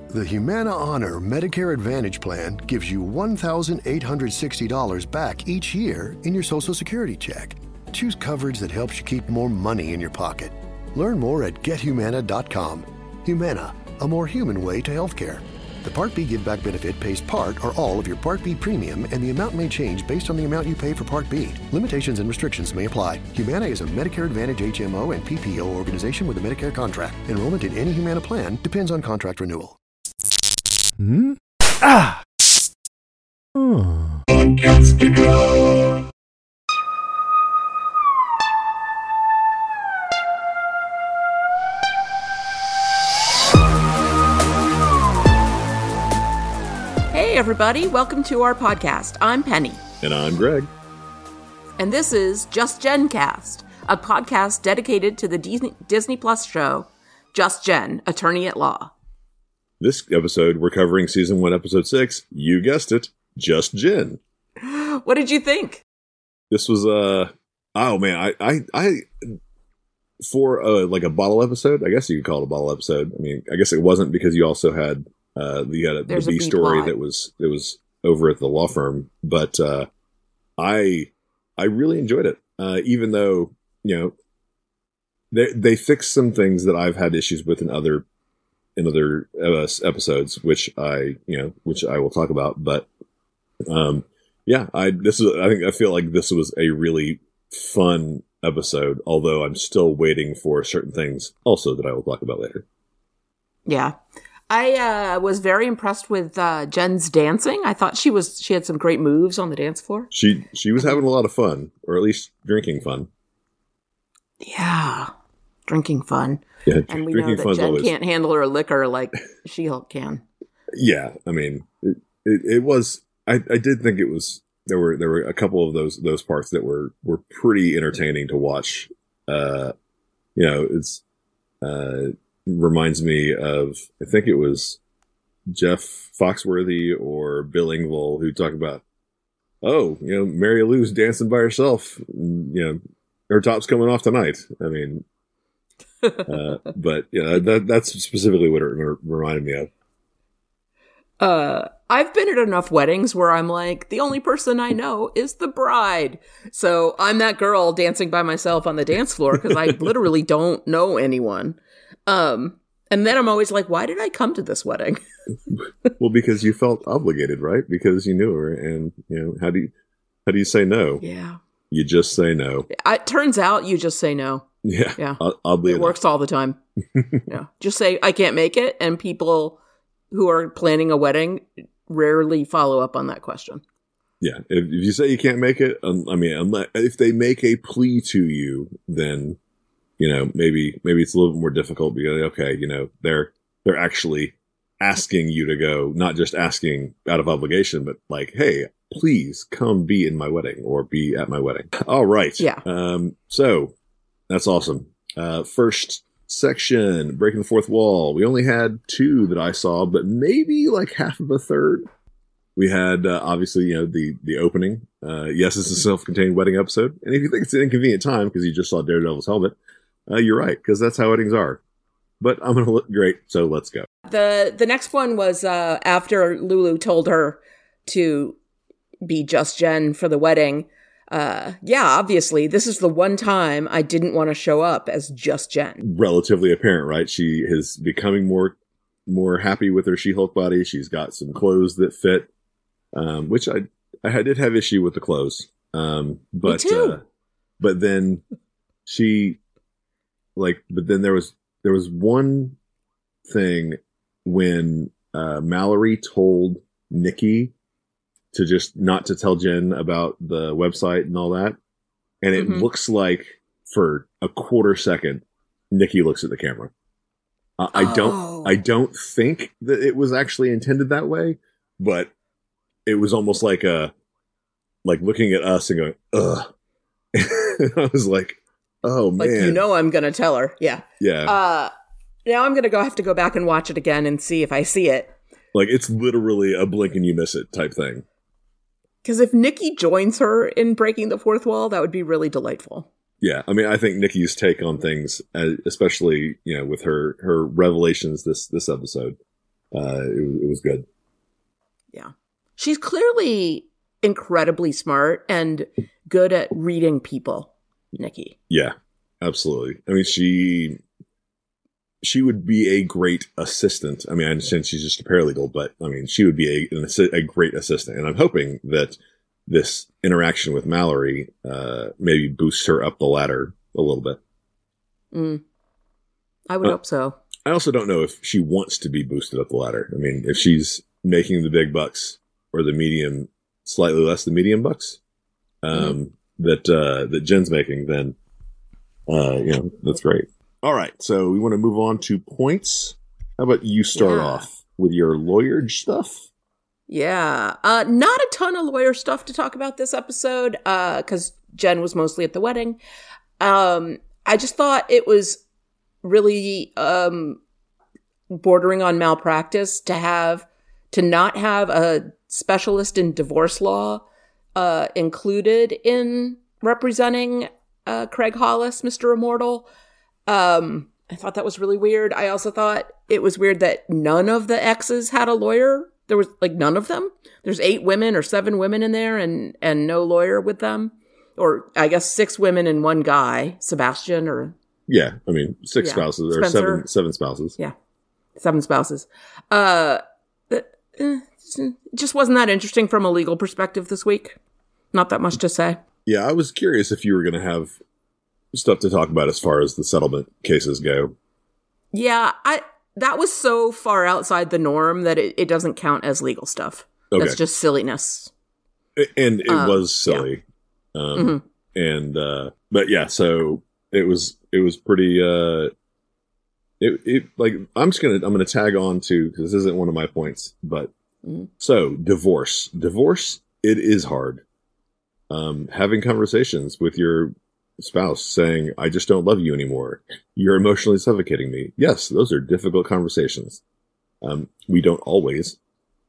The Humana Honor Medicare Advantage Plan gives you $1,860 back each year in your Social Security check. Choose coverage that helps you keep more money in your pocket. Learn more at gethumana.com. Humana, a more human way to healthcare. The Part B Give Back benefit pays part or all of your Part B premium, and the amount may change based on the amount you pay for Part B. Limitations and restrictions may apply. Humana is a Medicare Advantage HMO and PPO organization with a Medicare contract. Enrollment in any Humana plan depends on contract renewal. Hey everybody, welcome to our podcast. I'm Penny. And I'm Greg. And this is Just Jen Cast, a podcast dedicated to the Disney Plus show, Just Jen, Attorney at Law. This episode, we're covering Season 1, Episode 6. You guessed it, Just Jen. What did you think? This was, oh man, I for like a bottle episode, I guess you could call it a bottle episode. I mean, I guess it wasn't because you also had, the B story that was over at the law firm. But I really enjoyed it, even though, you know, they fixed some things that I've had issues with in other episodes, which I will talk about. But I feel like this was a really fun episode, although I'm still waiting for certain things also that I will talk about later. Yeah. I was very impressed with Jen's dancing. I thought she had some great moves on the dance floor. She was having a lot of fun, or at least drinking fun. Yeah, drinking fun. Yeah, and we know that Jen can't handle her liquor like She-Hulk can. Yeah, I mean, it was. I did think it was. There were a couple of those parts that were pretty entertaining to watch. It's reminds me of, I think it was Jeff Foxworthy or Bill Engvall who talked about, Mary Lou's dancing by herself. Her top's coming off tonight. I mean, but that's specifically what it reminded me of. I've been at enough weddings where I'm like, the only person I know is the bride. So I'm that girl dancing by myself on the dance floor because I literally don't know anyone. And then I'm always like, why did I come to this wedding? Well, because you felt obligated, right? Because you knew her, and how do you say no? Yeah, you just say no. It turns out you just say no. Yeah. Oddly enough. Works all the time. Yeah, just say I can't make it, and people who are planning a wedding rarely follow up on that question. Yeah, if you say you can't make it, if they make a plea to you, then maybe it's a little bit more difficult because, okay, they're actually asking you to go, not just asking out of obligation, but like, hey, please come be in my wedding or be at my wedding. All right. Yeah. So that's awesome. First section, breaking the fourth wall. We only had 2 that I saw, but maybe like half of a third. We had, obviously, the opening. Yes, it's a self-contained wedding episode. And if you think it's an inconvenient time because you just saw Daredevil's helmet, you're right, because that's how weddings are. But I'm going to look great, so let's go. The next one was after Lulu told her to be Just Jen for the wedding. Obviously, this is the one time I didn't want to show up as Just Jen. Relatively apparent, right? She is becoming more happy with her She-Hulk body. She's got some clothes that fit, which I did have issue with the clothes. But me too. But then there was one thing when Mallory told Nikki to just not to tell Jen about the website and all that. And it looks like for a quarter second, Nikki looks at the camera. I don't think that it was actually intended that way, but it was almost like looking at us and going, ugh. I was like, oh man. Like, I'm going to tell her. Yeah. Yeah. Now I'm going to have to go back and watch it again and see if I see it. Like, it's literally a blink and you miss it type thing. Because if Nikki joins her in breaking the fourth wall, that would be really delightful. Yeah, I mean, I think Nikki's take on things, especially with her revelations this episode, it was good. Yeah. She's clearly incredibly smart and good at reading people, Nikki. Yeah, absolutely. I mean, she would be a great assistant. I mean, I understand she's just a paralegal, but I mean, she would be a great assistant. And I'm hoping that this interaction with Mallory maybe boosts her up the ladder a little bit. I would hope so. I also don't know if she wants to be boosted up the ladder. I mean, if she's making the big bucks or the medium, slightly less than medium bucks that Jen's making, then that's great. All right, so we want to move on to points. How about you start off with your lawyer stuff? Yeah, not a ton of lawyer stuff to talk about this episode because Jen was mostly at the wedding. I just thought it was really bordering on malpractice to not have a specialist in divorce law included in representing Craig Hollis, Mr. Immortal. I thought that was really weird. I also thought it was weird that none of the exes had a lawyer. There was none of them. There's 8 women or 7 women in there and no lawyer with them. Or I guess 6 women and 1 guy, Sebastian or... Yeah, I mean, 6 spouses or Spencer. 7 spouses. Yeah, 7 spouses. Just wasn't that interesting from a legal perspective this week. Not that much to say. Yeah, I was curious if you were going to have stuff to talk about as far as the settlement cases go. Yeah, that was so far outside the norm that it doesn't count as legal stuff. Okay. That's just silliness. And it was silly. Yeah. But yeah, so it was pretty, I'm going to tag on to, because this isn't one of my points, but so divorce, it is hard. Having conversations with your spouse saying, I just don't love you anymore. You're emotionally suffocating me. Yes, those are difficult conversations. We don't always,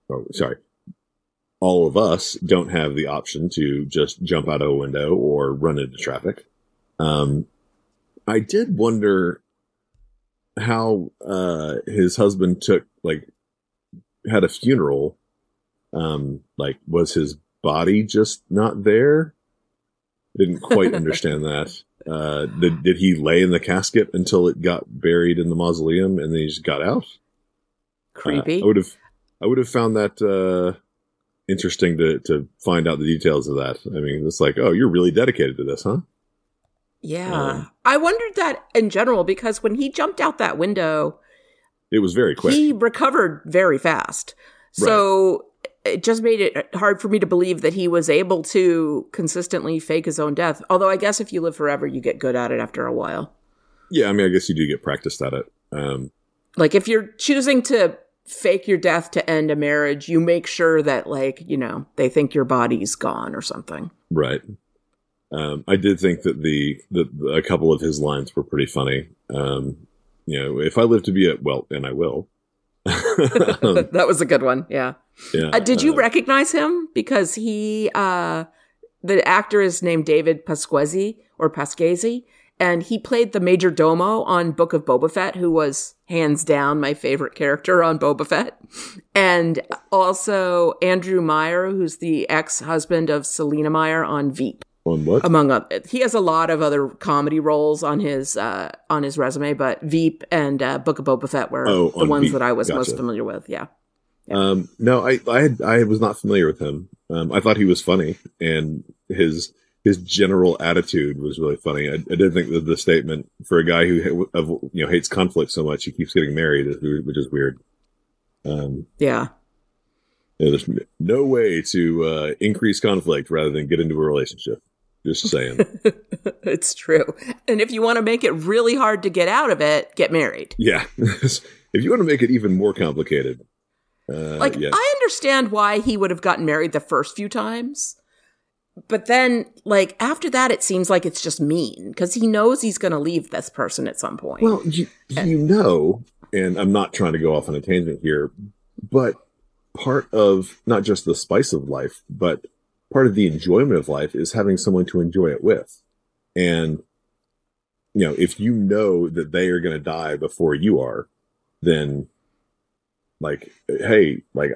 all of us don't have the option to just jump out of a window or run into traffic. I did wonder how his husband had a funeral. Was his body just not there? Didn't quite understand that. Did he lay in the casket until it got buried in the mausoleum and then he just got out? Creepy. I would have found that interesting to find out the details of that. I mean, it's like, oh, you're really dedicated to this, huh? Yeah. I wondered that in general because when he jumped out that window, it was very quick. He recovered very fast. So it just made it hard for me to believe that he was able to consistently fake his own death. Although I guess if you live forever, you get good at it after a while. Yeah, I mean, I guess you do get practiced at it. If you're choosing to fake your death to end a marriage, you make sure that, they think your body's gone or something. Right. I did think that a couple of his lines were pretty funny. If I live to be and I will. That was a good one. Yeah. Yeah. Did you recognize him? Because the actor is named David Pasquesi, and he played the Major Domo on Book of Boba Fett, who was hands down my favorite character on Boba Fett. And also Andrew Meyer, who's the ex-husband of Selena Meyer on Veep. On what? Among others. He has a lot of other comedy roles on his resume, but Veep and Book of Boba Fett were the ones Veep. That I was most familiar with. Yeah. No, I was not familiar with him. I thought he was funny, and his general attitude was really funny. I did think that the statement for a guy who hates conflict so much, he keeps getting married, which is weird. Yeah. There's no way to increase conflict rather than get into a relationship. Just saying. It's true. And if you want to make it really hard to get out of it, get married. Yeah. If you want to make it even more complicated. Yeah. I understand why he would have gotten married the first few times. But then, after that, it seems like it's just mean because he knows he's going to leave this person at some point. Well, and I'm not trying to go off on a tangent here, but part of not just the spice of life, but part of the enjoyment of life is having someone to enjoy it with. And, if you know that they are going to die before you are, then like, hey, like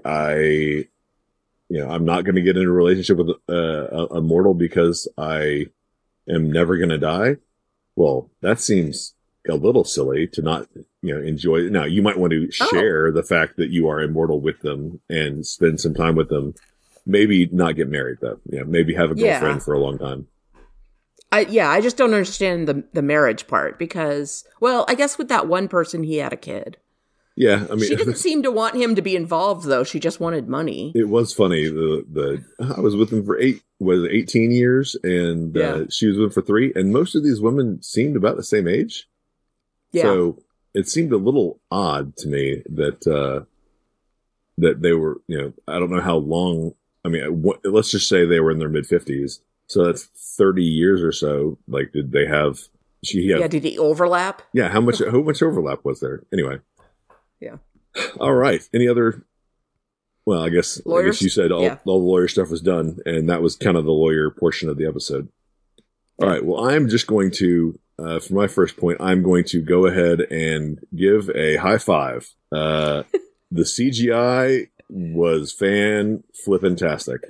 I'm not going to get into a relationship with a mortal because I am never going to die. Well, that seems a little silly to not, enjoy it. Now, you might want to share the fact that you are immortal with them and spend some time with them. Maybe not get married, though. Maybe have a girlfriend for a long time. I just don't understand the marriage part because, well, I guess with that one person, he had a kid. Yeah, I mean, she didn't seem to want him to be involved, though. She just wanted money. It was funny. I was with him for 18 years, and she was with him for 3, and most of these women seemed about the same age. Yeah. So it seemed a little odd to me that they were, I don't know how long. I mean, let's just say they were in their mid-50s. So that's 30 years or so. Like, did they have? Did he overlap? Yeah. How much overlap was there? Anyway. Yeah. All right. Any other? Well, I guess you said all the lawyer stuff was done, and that was kind of the lawyer portion of the episode. All right. Well, I'm just going to, for my first point, I'm going to go ahead and give a high five. The CGI was fan-flippin-tastic.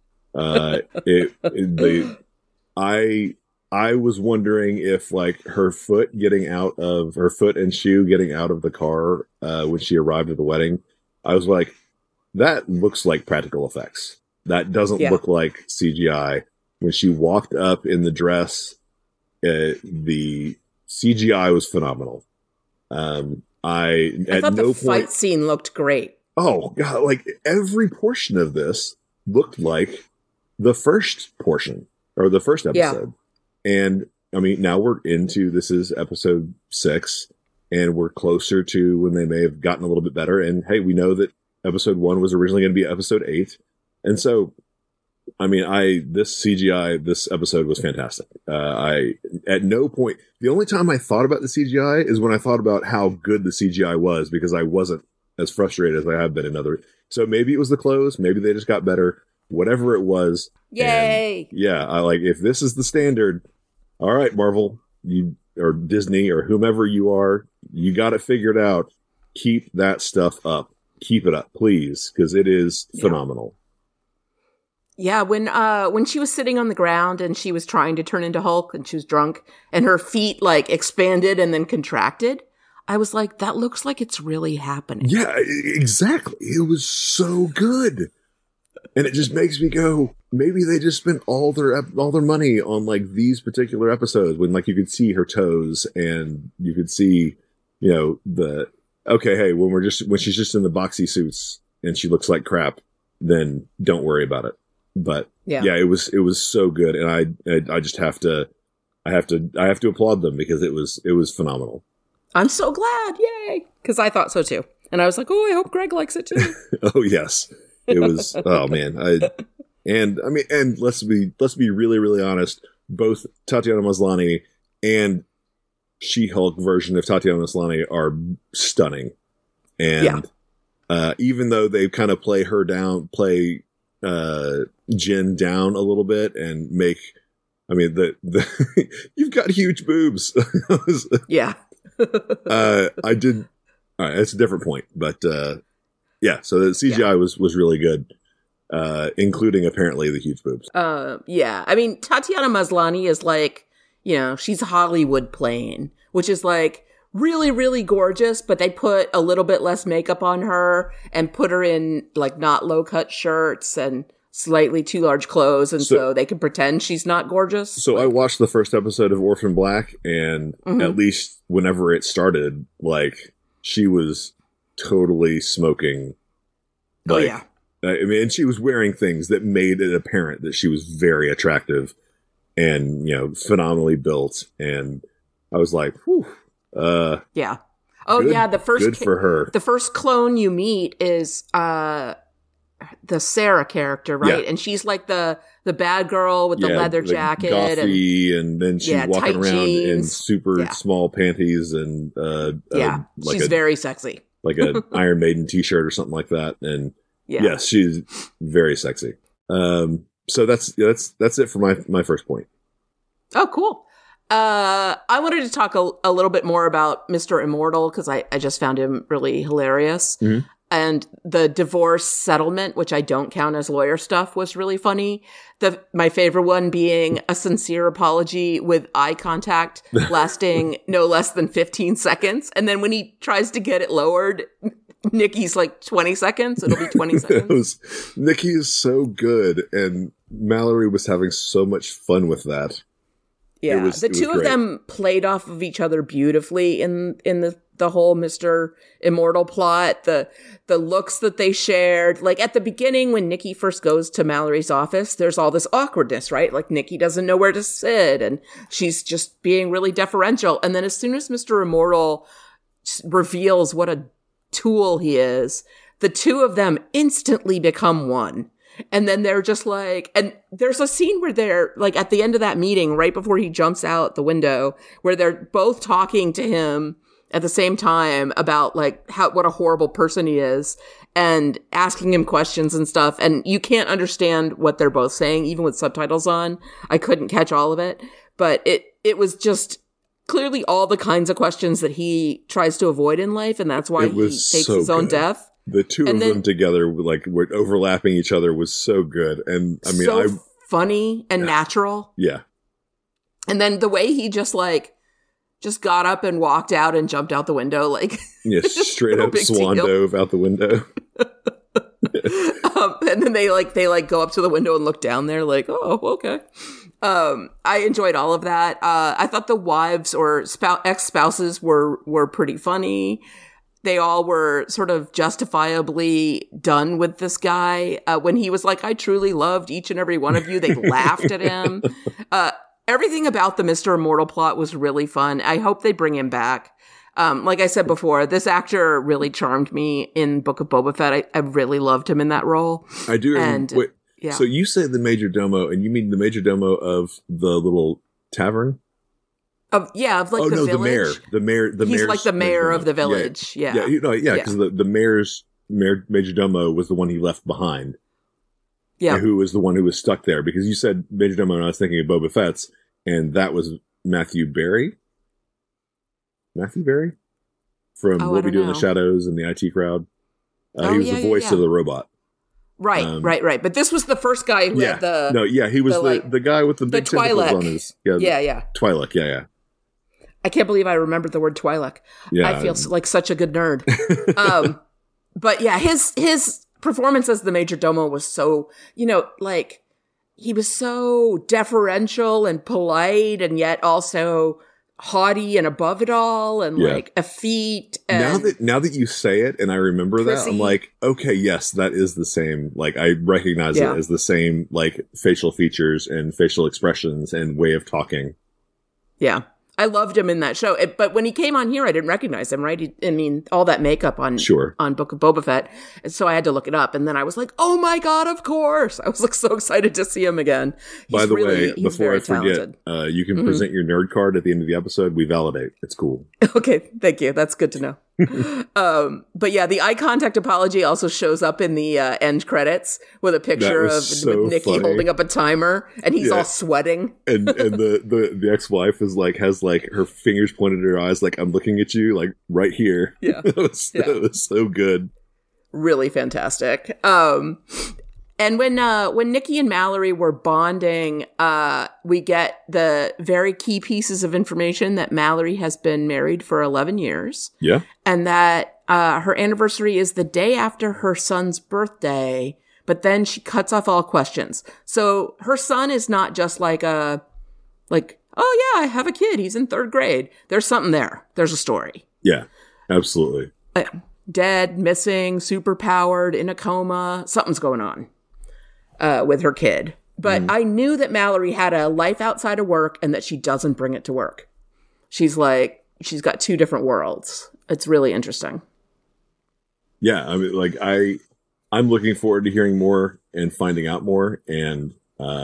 I was wondering if like her foot and shoe getting out of the car when she arrived at the wedding, I was like, that looks like practical effects. That doesn't look like CGI. When she walked up in the dress, the CGI was phenomenal. I thought the fight scene looked great. Oh god, like every portion of this looked like the first portion or the first episode. And I mean, now this is episode 6, and we're closer to when they may have gotten a little bit better. And hey, we know that episode 1 was originally going to be episode 8. And so, I mean, this episode was fantastic. At no point, the only time I thought about the CGI is when I thought about how good the CGI was, because I wasn't as frustrated as I have been in other. So maybe it was the clothes, maybe they just got better, whatever it was. Yay! I like, if this is the standard, all right, Marvel, you or Disney or whomever you are, you got it figured out. Keep that stuff up. Keep it up, please, because it is phenomenal. Yeah, when she was sitting on the ground and she was trying to turn into Hulk and she was drunk and her feet like expanded and then contracted, I was like, that looks like it's really happening. Yeah, exactly. It was so good. And it just makes me go, maybe they just spent all their money on like these particular episodes when like you could see her toes and you could see, when she's just in the boxy suits and she looks like crap, then don't worry about it. But it was so good, and I just have to applaud them because it was phenomenal. I'm so glad, yay! Because I thought so too, and I was like, oh, I hope Greg likes it too. Oh yes, it was. Oh man, and let's be really really honest. Both Tatiana Maslany and She-Hulk version of Tatiana Maslany are stunning, and even though they kind of play Jen down a little bit and make, the you've got huge boobs. Yeah. I did. All right, that's a different point, but so the CGI was really good, including apparently the huge boobs. I mean, Tatiana Maslany is like, she's Hollywood plain, which is like really, really gorgeous, but they put a little bit less makeup on her and put her in like not low cut shirts and slightly too large clothes. And so they can pretend she's not gorgeous. So I watched the first episode of Orphan Black, and at least whenever it started, like she was totally smoking. Like, and she was wearing things that made it apparent that she was very attractive and, phenomenally built. And I was like, whew. Oh good, yeah, good for her. The first clone you meet is the Sarah character, right? Yeah. And she's like the bad girl with the leather jacket, gothy, and then she's walking around jeans. In super small panties and she's very sexy, like a Iron Maiden t-shirt or something like that. And yes, she's very sexy. So that's it for my first point. Oh, cool. I wanted to talk a little bit more about Mr. Immortal because I just found him really hilarious. Mm-hmm. And the divorce settlement, which I don't count as lawyer stuff, was really funny. My favorite one being a sincere apology with eye contact lasting no less than 15 seconds. And then when he tries to get it lowered, Nikki's like 20 seconds. It'll be 20 seconds. Nikki is so good. And Mallory was having so much fun with that. Yeah, the two of them played off of each other beautifully in the whole Mr. Immortal plot. The looks that they shared, like at the beginning when Nikki first goes to Mallory's office, there's all this awkwardness, right? Like Nikki doesn't know where to sit, and she's just being really deferential. And then as soon as Mr. Immortal reveals what a tool he is, the two of them instantly become one. And then they're just like, and there's a scene where they're like at the end of that meeting, right before he jumps out the window, where they're both talking to him at the same time about like what a horrible person he is and asking him questions and stuff. And you can't understand what they're both saying, even with subtitles on. I couldn't catch all of it, but it was just clearly all the kinds of questions that he tries to avoid in life. And that's why he takes his own death. The two of them together, like, were overlapping each other, was so good. And I mean, funny and natural. Yeah. And then the way he just got up and walked out and jumped out the window, like, yeah, straight up swan dove out the window. And then they go up to the window and look down there, like, oh, okay. I enjoyed all of that. I thought the wives or ex-spouses were pretty funny. They all were sort of justifiably done with this guy. When he was like, I truly loved each and every one of you, they laughed at him. Everything about the Mr. Immortal plot was really fun. I hope they bring him back. Like I said before, this actor really charmed me in Book of Boba Fett. I really loved him in that role. I do. And wait, yeah. So you say the Major Domo, and you mean the Major Domo of the little tavern? Of like the village. The mayor. He's like the mayor of the village. Yeah. Because the mayor's Major Domo was the one he left behind. Yeah. Who was the one who was stuck there? Because you said Major Domo, and I was thinking of Boba Fett's, and that was Matthew Berry. Matthew Berry from What We Do in the Shadows and the IT Crowd. He was the voice of the robot. Right, right. But this was the first guy who had the... No, yeah, he was the guy with the big tentacles on his... Yeah. Twi'lek, yeah. I can't believe I remembered the word Twi'lek. Yeah, I feel like such a good nerd. But yeah, his performance as the Major Domo was so, like, he was so deferential and polite and yet also haughty and above it all and like effete. And now that you say it and I remember that, I'm like, okay, yes, that is the same. Like, I recognize it as the same, like, facial features and facial expressions and way of talking. Yeah. I loved him in that show. But when he came on here, I didn't recognize him, right? All that makeup on Book of Boba Fett. And so I had to look it up. And then I was like, oh my God, of course. I was like so excited to see him again. By the way, before I forget, you can present your nerd card at the end of the episode. We validate. It's cool. Okay. Thank you. That's good to know. But yeah, the eye contact apology also shows up in the end credits with a picture of with Nikki holding up a timer and he's all sweating. and the ex-wife has like her fingers pointed at her eyes, like, I'm looking at you, like, right here. Yeah. It was so good. Really fantastic. And when Nikki and Mallory were bonding, we get the very key pieces of information that Mallory has been married for 11 years. Yeah. And that her anniversary is the day after her son's birthday, but then she cuts off all questions. So her son is not just oh yeah, I have a kid. He's in 3rd grade. There's something there. There's a story. Yeah, absolutely. Dead, missing, super powered, in a coma. Something's going on with her kid. But I knew that Mallory had a life outside of work and that she doesn't bring it to work. She's got 2 different worlds. It's really interesting. Yeah, I mean, like, I'm looking forward to hearing more and finding out more. And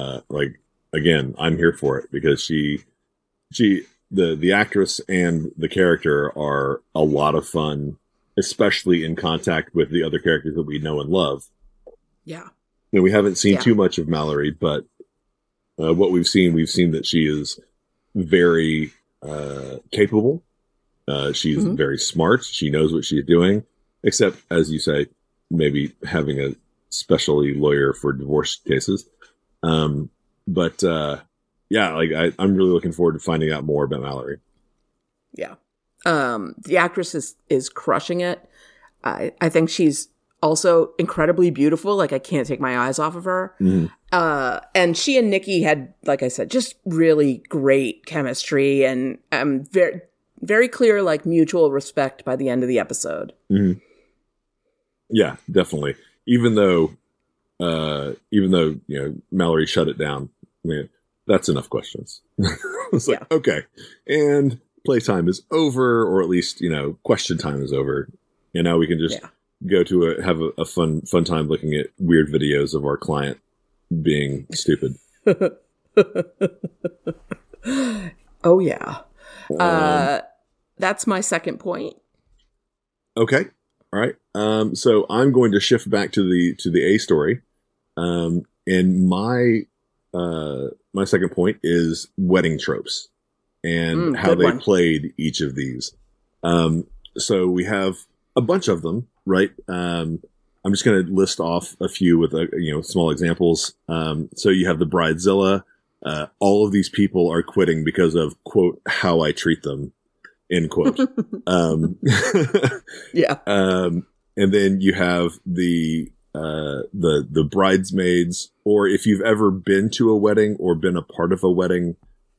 again, I'm here for it because the actress and the character are a lot of fun, especially in contact with the other characters that we know and love. Yeah. We haven't seen too much of Mallory, but what we've seen that she is very capable. She's very smart. She knows what she's doing, except, as you say, maybe having a specialty lawyer for divorce cases. But yeah, like I'm really looking forward to finding out more about Mallory. Yeah. The actress is crushing it. I think she's also incredibly beautiful. Like, I can't take my eyes off of her. And she and Nikki had, like I said, just really great chemistry and very, very clear, like, mutual respect by the end of the episode. Yeah, definitely. Even though, Mallory shut it down, I mean, that's enough questions. It's like, okay. And playtime is over, or at least, question time is over. And now we can just go to have a fun time looking at weird videos of our client being stupid. Oh yeah. That's my second point. Okay. All right. So I'm going to shift back to the A story. And my second point is wedding tropes and how they played each of these. So we have a bunch of them, right? I'm just going to list off a few with small examples. So you have the Bridezilla. All of these people are quitting because of, quote, how I treat them, end quote. Yeah. And then you have the bridesmaids, or if you've ever been to a wedding or been a part of a wedding,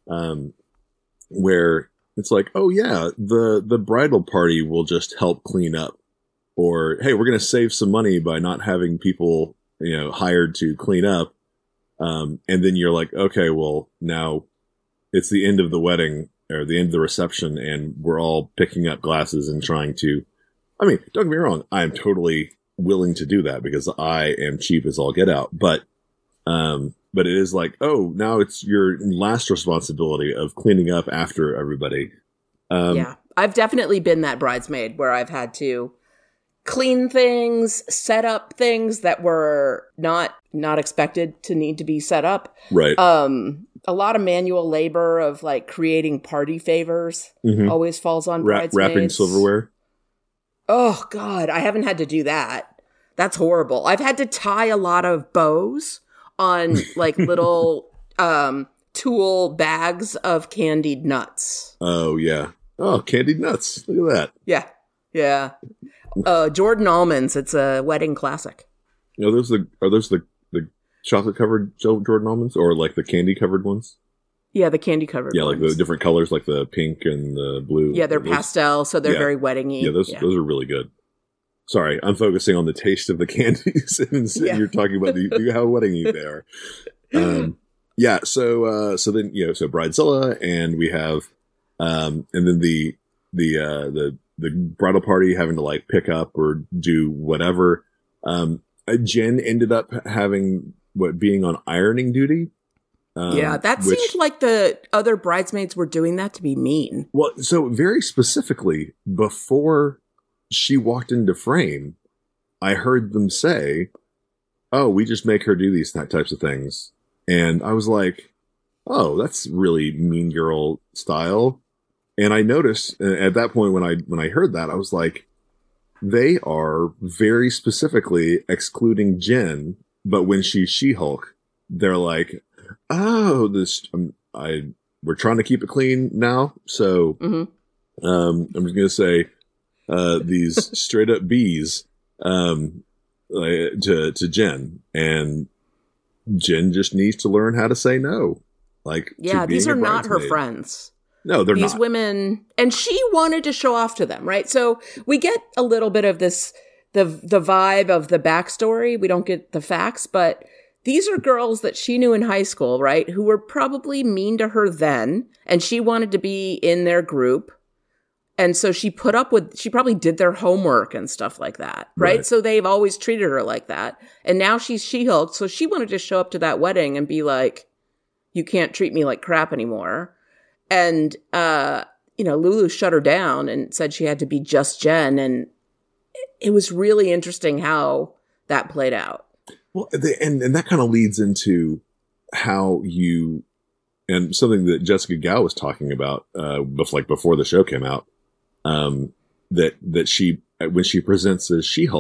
where it's like, oh yeah, the bridal party will just help clean up, or, hey, we're going to save some money by not having people, hired to clean up. And then you're like, okay, well, now it's the end of the wedding or the end of the reception, and we're all picking up glasses and trying to, I mean, don't get me wrong, I am totally willing to do that because I am cheap as all get out. But it is like, oh, now it's your last responsibility of cleaning up after everybody. Yeah, I've definitely been that bridesmaid where I've had to clean things, set up things that were not expected to need to be set up. Right. A lot of manual labor of like creating party favors always falls on bridesmaids. Wrapping silverware. Oh God, I haven't had to do that. That's horrible. I've had to tie a lot of bows on like little tool bags of candied nuts. Oh yeah. Oh, candied nuts. Look at that. Yeah. Yeah. Jordan almonds. It's a wedding classic. Are those the chocolate covered Jordan almonds, or like the candy covered ones? Yeah, the candy covered. Yeah, ones. like the different colors, like the pink and the blue. Yeah, they're pastel, so they're very wedding-y. Yeah, those are really good. Sorry, I'm focusing on the taste of the candies, and you're talking about how wedding-y they are. Yeah, so then so Bridezilla, and we have, and then the bridal party having to like pick up or do whatever. Jen ended up having being on ironing duty. Yeah, that seemed like the other bridesmaids were doing that to be mean. Well, so very specifically, before she walked into frame, I heard them say, oh, we just make her do these types of things. And I was like, oh, that's really Mean Girl style. And I noticed at that point when I heard that, I was like, they are very specifically excluding Jen, but when she's She-Hulk, they're like, oh, we're trying to keep it clean now. So I'm just gonna say these straight up B's to Jen, and Jen just needs to learn how to say no. Like, yeah, these are not her friends. No, they're not. These women, and she wanted to show off to them, right? So we get a little bit of this, the vibe of the backstory. We don't get the facts, but these are girls that she knew in high school, right? Who were probably mean to her then, and she wanted to be in their group. And so she probably did their homework and stuff like that, right? So they've always treated her like that. And now she's She-Hulk, so she wanted to show up to that wedding and be like, you can't treat me like crap anymore. And, Lulu shut her down and said she had to be just Jen. And it was really interesting how that played out. Well, and that kind of leads into how and something that Jessica Gao was talking about, before the show came out, that she, when she presents as She-Hulk,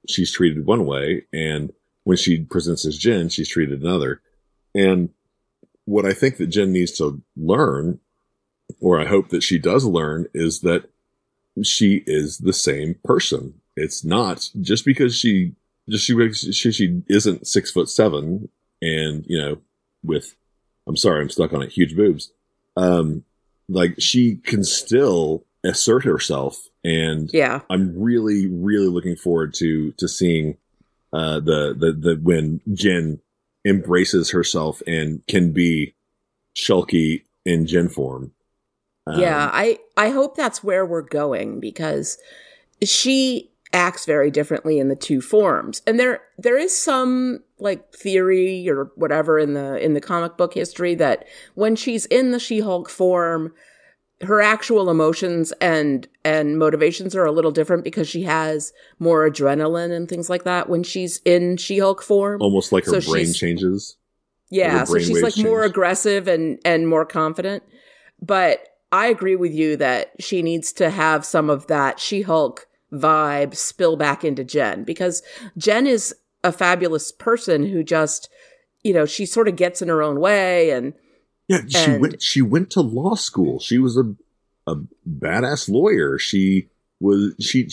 she's treated one way, and when she presents as Jen, she's treated another. And what I think that Jen needs to learn, or I hope that she does learn, is that she is the same person. It's not just because she isn't 6'7" and, you know, I'm sorry, I'm stuck on it, huge boobs. Like, she can still assert herself, and I'm really, really looking forward to seeing the when Jen embraces herself and can be Shulky in Jen form. I hope that's where we're going, because she acts very differently in the two forms, and there is some like theory or whatever in the comic book history that when she's in the She-Hulk form, her actual emotions and motivations are a little different because she has more adrenaline and things like that when she's in She-Hulk form. Almost like her brain changes. Yeah, so she's like more aggressive and more confident. But I agree with you that she needs to have some of that She-Hulk vibe spill back into Jen, because Jen is a fabulous person who just, you know, she sort of gets in her own way. And she went to law school. She was a badass lawyer. She was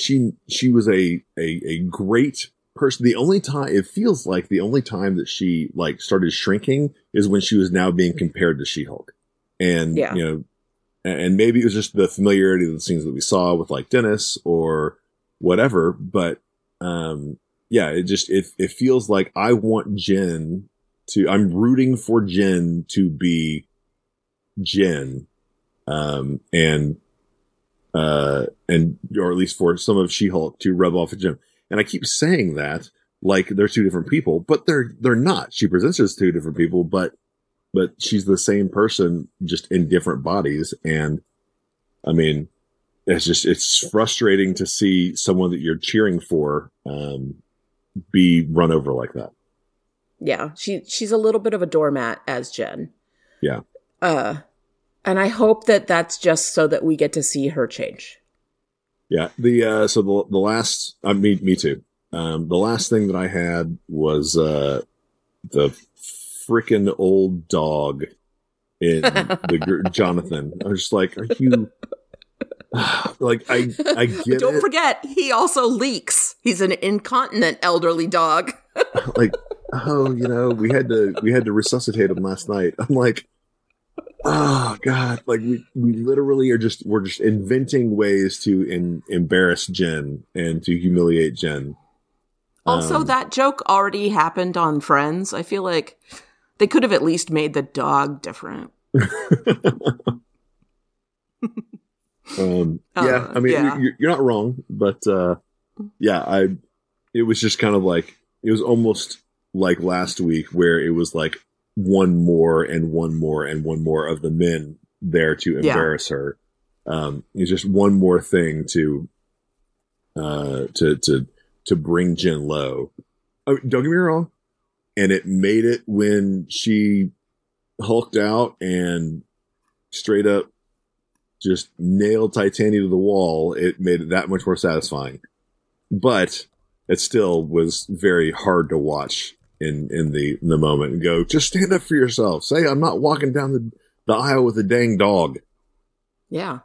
a great person. The only time, it feels like the only time that she like started shrinking is when she was now being compared to She-Hulk. And, you know, and maybe it was just the familiarity of the scenes that we saw with like Dennis or whatever. But, it feels like I want Jen I'm rooting for Jen to be Jen. Or at least for some of She-Hulk to rub off of Jen. And I keep saying that like they're two different people, but they're not. She presents as two different people, but she's the same person, just in different bodies. And I mean, it's frustrating to see someone that you're cheering for, be run over like that. Yeah. She's a little bit of a doormat as Jen. Yeah. And I hope that that's just so that we get to see her change. Yeah. So the last, me too. The last thing that I had was, the freaking old dog in Jonathan. I was just like, are you like, I get Don't it. forget, he also leaks. He's an incontinent elderly dog. Like, oh, you know, we had to resuscitate him last night. I'm like, oh God, like we literally we're just inventing ways to embarrass Jen and to humiliate Jen. Also, that joke already happened on Friends. I feel like they could have at least made the dog different. Yeah, I mean, you're not wrong, but it was just kind of like, it was almost like last week where it was like one more and one more and one more of the men there to embarrass her. It's just one more thing to bring Jen low. I mean, don't get me wrong. And it made it when she hulked out and straight up just nailed Titania to the wall. It made it that much more satisfying. But it still was very hard to watch in the moment and go, just stand up for yourself. Say, I'm not walking down the aisle with a dang dog. Yeah.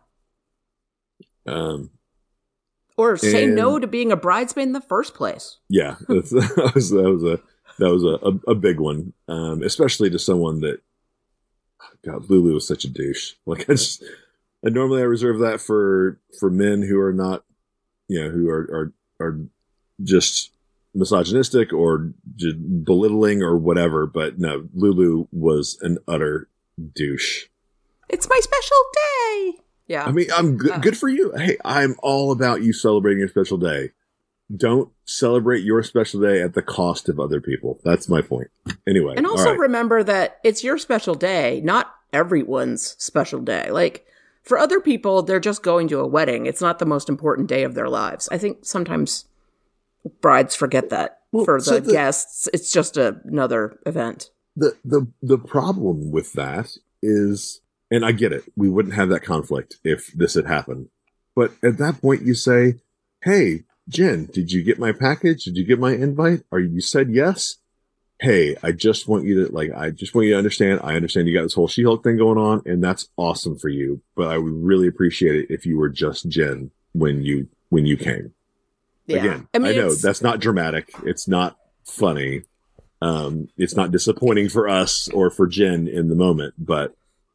Or say no to being a bridesmaid in the first place. Yeah. that was a big one. Especially to someone that, God, Lulu was such a douche. Like, I normally reserve that for men who are not, you know, who are just misogynistic or just belittling or whatever. But no, Lulu was an utter douche. It's my special day. Yeah. I mean, I'm good for you. Hey, I'm all about you celebrating your special day. Don't celebrate your special day at the cost of other people. That's my point. Anyway. And also remember that it's your special day, not everyone's special day. Like, for other people, they're just going to a wedding. It's not the most important day of their lives. I think sometimes brides forget that. Well, for the guests, it's just another event. The problem with that is, and I get it, we wouldn't have that conflict if this had happened. But at that point, you say, hey, Jen, did you get my package? Did you get my invite? You said yes? Hey, I just want you to understand. I understand you got this whole She-Hulk thing going on, and that's awesome for you. But I would really appreciate it if you were just Jen when you came. Yeah. Again, I know that's not dramatic. It's not funny. It's not disappointing for us or for Jen in the moment, but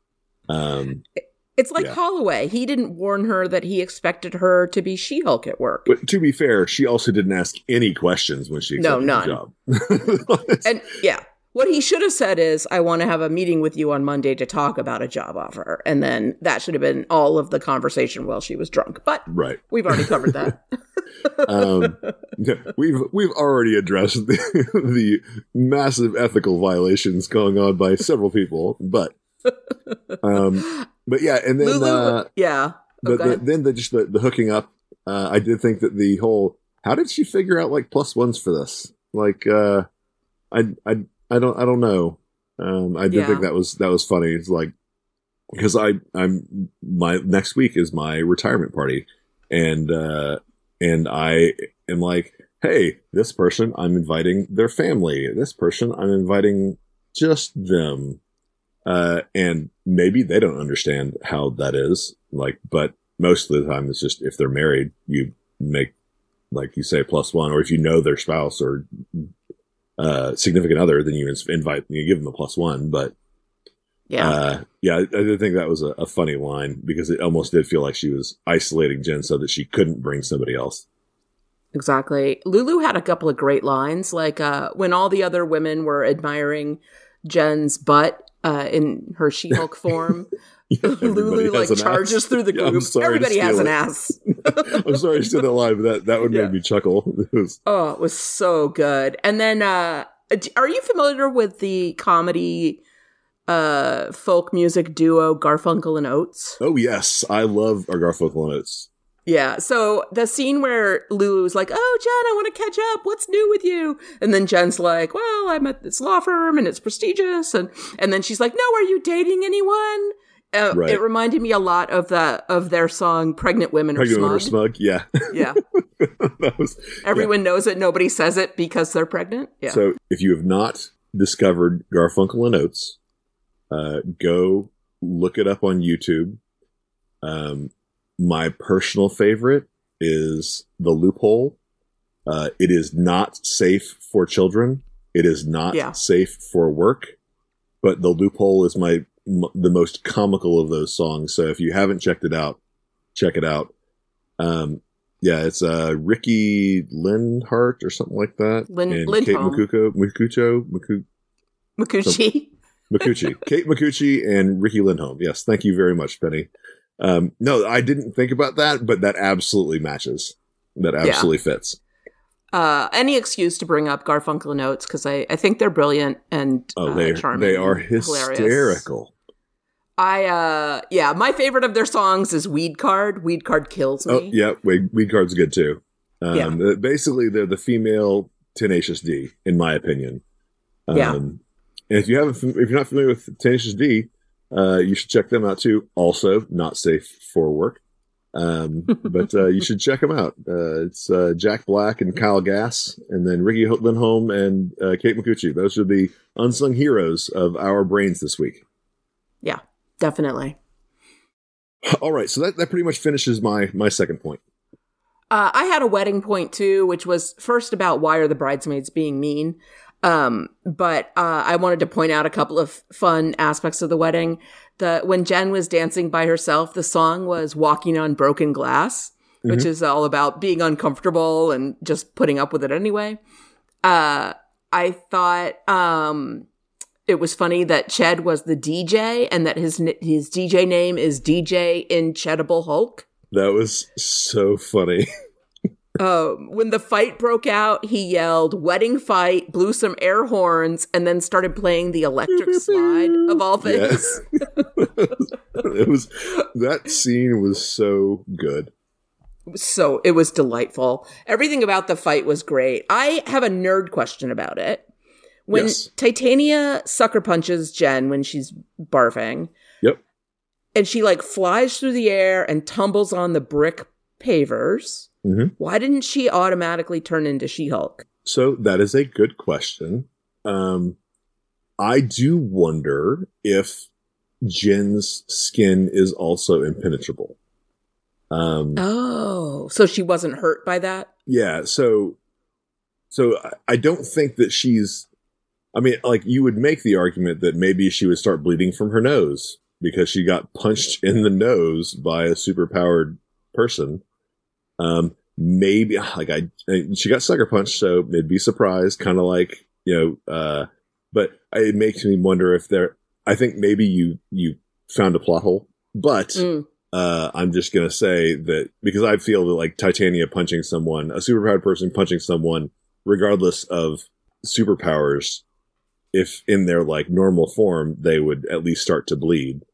it's like Holloway. He didn't warn her that he expected her to be She-Hulk at work. But to be fair, she also didn't ask any questions when she accepted the job. And what he should have said is, I want to have a meeting with you on Monday to talk about a job offer. And then that should have been all of the conversation while she was drunk. But we've already covered that. We've already addressed the massive ethical violations going on by several people. But yeah, and then Lulu, then the hooking up. I did think that the whole, how did she figure out like +1s for this? Like, I don't know. I did think that was funny. It's like, because I'm my next week is my retirement party, and I am like, hey, this person I'm inviting their family. This person I'm inviting just them. And maybe they don't understand how that is, like, but most of the time it's just, if they're married, you make, like you say, +1, or if you know their spouse or significant other, then you give them a +1. But I did think that was a funny line, because it almost did feel like she was isolating Jen so that she couldn't bring somebody else. Exactly. Lulu had a couple of great lines, like when all the other women were admiring Jen's butt in her She-Hulk form. Lulu like charges through the group. Everybody has an ass. I'm sorry to say that line, but that would make me chuckle. It was so good. And then, are you familiar with the comedy folk music duo Garfunkel and Oates? Oh yes, I love our Garfunkel and Oates. Yeah, so the scene where Lulu's like, oh, Jen, I want to catch up. What's new with you? And then Jen's like, well, I'm at this law firm and it's prestigious. And then she's like, no, are you dating anyone? It reminded me a lot of their song Pregnant Women Are Smug. Yeah. Yeah. Everyone knows it. Nobody says it because they're pregnant. Yeah. So if you have not discovered Garfunkel and Oates, go look it up on YouTube. My personal favorite is The Loophole. It is not safe for children. It is not safe for work. But The Loophole is the most comical of those songs. So if you haven't checked it out, check it out. It's Ricky Linhart or something like that. And Kate Micucci. Kate Micucci and Ricky Lindholm. Yes, thank you very much, Penny. No, I didn't think about that, but that absolutely matches. That absolutely fits. Any excuse to bring up Garfunkel and Oates, because I think they're brilliant and charming. They are hysterical. My favorite of their songs is Weed Card. Weed Card kills me. Oh, yeah, Weed Card's good too. Basically, they're the female Tenacious D, in my opinion. And if you're not familiar with Tenacious D, you should check them out too. Also, not safe for work. But you should check them out. It's Jack Black and Kyle Gass, and then Ricky Lindholm and Kate Micucci. Those are the unsung heroes of our brains this week. Yeah, definitely. All right, so that pretty much finishes my second point. I had a wedding point too, which was first about why are the bridesmaids being mean. But I wanted to point out a couple of fun aspects of the wedding. When Jen was dancing by herself, the song was Walking on Broken Glass, which is all about being uncomfortable and just putting up with it anyway. I thought it was funny that Ched was the DJ and that his DJ name is DJ Incredible Hulk. That was so funny. When the fight broke out, he yelled "wedding fight," blew some air horns, and then started playing the electric slide of all things. That scene was so good. So it was delightful. Everything about the fight was great. I have a nerd question about it. When Titania sucker punches Jen when she's barfing, and she like flies through the air and tumbles on the brick pavers. Why didn't she automatically turn into She-Hulk? So that is a good question. I do wonder if Jen's skin is also impenetrable. So she wasn't hurt by that? Yeah, so I don't think that she's... I mean, like, you would make the argument that maybe she would start bleeding from her nose because she got punched in the nose by a superpowered person. Maybe, like, she got sucker punched, so it'd be surprised, kind of like, but it makes me wonder if I think maybe you found a plot hole, but I'm just going to say that because I feel that, like, Titania punching someone, a superpowered person punching someone, regardless of superpowers, if in their, like, normal form, they would at least start to bleed.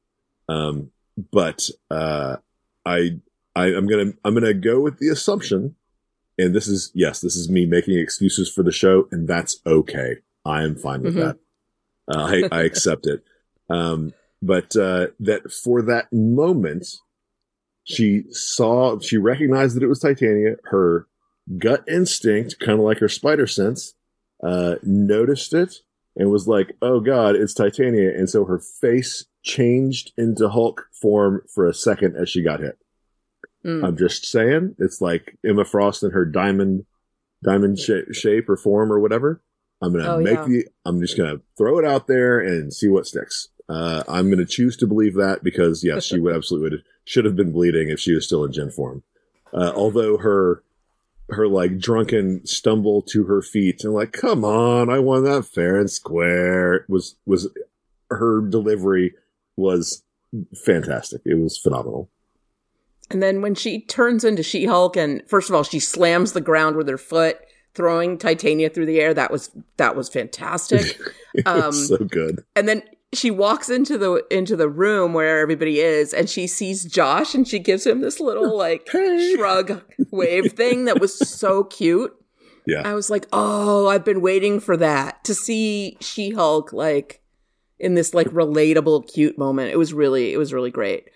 But I'm gonna go with the assumption, and this is me making excuses for the show, and that's okay. I am fine with that. I accept it. But that for that moment, she recognized that it was Titania. Her gut instinct, kind of like her spider sense, noticed it and was like, "Oh God, it's Titania!" And so her face changed into Hulk form for a second as she got hit. I'm just saying, it's like Emma Frost in her diamond shape or form or whatever. I'm just gonna throw it out there and see what sticks. I'm gonna choose to believe that because yes, she should have been bleeding if she was still in Jen form. Although her like drunken stumble to her feet and like, come on, I won that fair and square was her delivery was fantastic. It was phenomenal. And then when she turns into She-Hulk, and first of all, she slams the ground with her foot, throwing Titania through the air. That was fantastic. So good. And then she walks into the room where everybody is, and she sees Josh, and she gives him this little like shrug wave thing that was so cute. Yeah, I was like, oh, I've been waiting for that, to see She-Hulk like in this like relatable, cute moment. It was really great.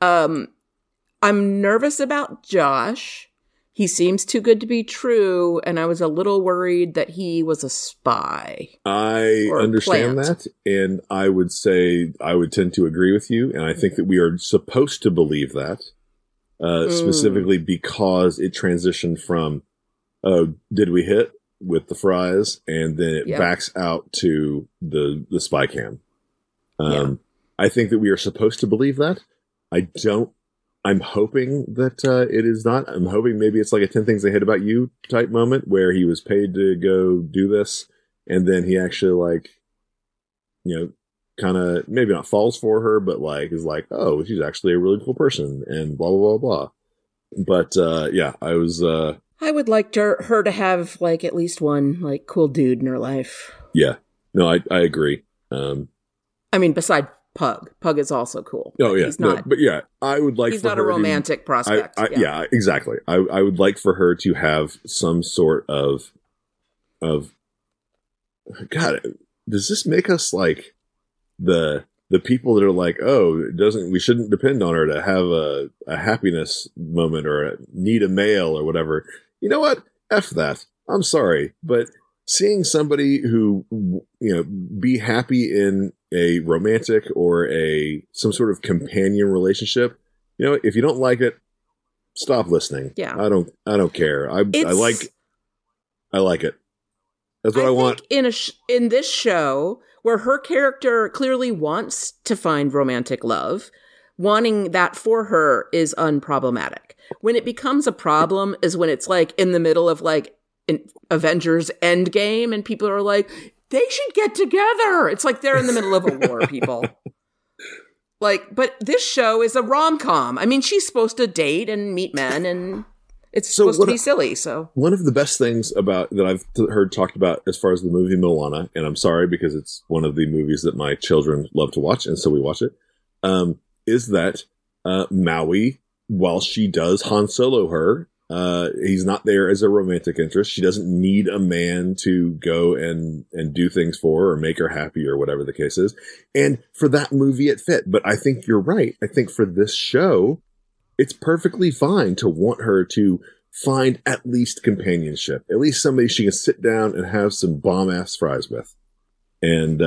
I'm nervous about Josh. He seems too good to be true, and I was a little worried that he was a spy. I understand that, and I would say I would tend to agree with you, and I think that we are supposed to believe that, specifically because it transitioned from, did we hit with the fries, and then it backs out to the spy cam. I think that we are supposed to believe that. I'm hoping that it is not. I'm hoping maybe it's like a 10 Things I Hate About You type moment where he was paid to go do this, and then he actually, like, kind of maybe not falls for her, but like is like, oh, she's actually a really cool person, and blah blah blah blah. But I would like her to have like at least one like cool dude in her life. Yeah, no, I agree. I mean, beside Pug. Pug is also cool. Oh yeah, I would like. He's not a romantic prospect. Yeah, exactly. I would like for her to have some sort of. God, does this make us like the people that are like, oh, we shouldn't depend on her to have a happiness moment or need a male or whatever. You know what? F that. I'm sorry, but seeing somebody who be happy in a romantic or some sort of companion relationship, if you don't like it, stop listening. Yeah, I don't care. I like it. That's what I want in this show, where her character clearly wants to find romantic love. Wanting that for her is unproblematic. When it becomes a problem is when it's like in the middle of like an Avengers Endgame and people are like, they should get together. It's like they're in the middle of a war, people. Like, but this show is a rom-com. I mean, she's supposed to date and meet men, and it's supposed to be silly. So one of the best things about that I've heard talked about as far as the movie Moana, and I'm sorry because it's one of the movies that my children love to watch, and so we watch it, is that Maui, while she does Han Solo her, he's not there as a romantic interest. She doesn't need a man to go and do things for her or make her happy or whatever the case is. And for that movie, it fit. But I think you're right. I think for this show, it's perfectly fine to want her to find at least companionship, at least somebody she can sit down and have some bomb ass fries with. And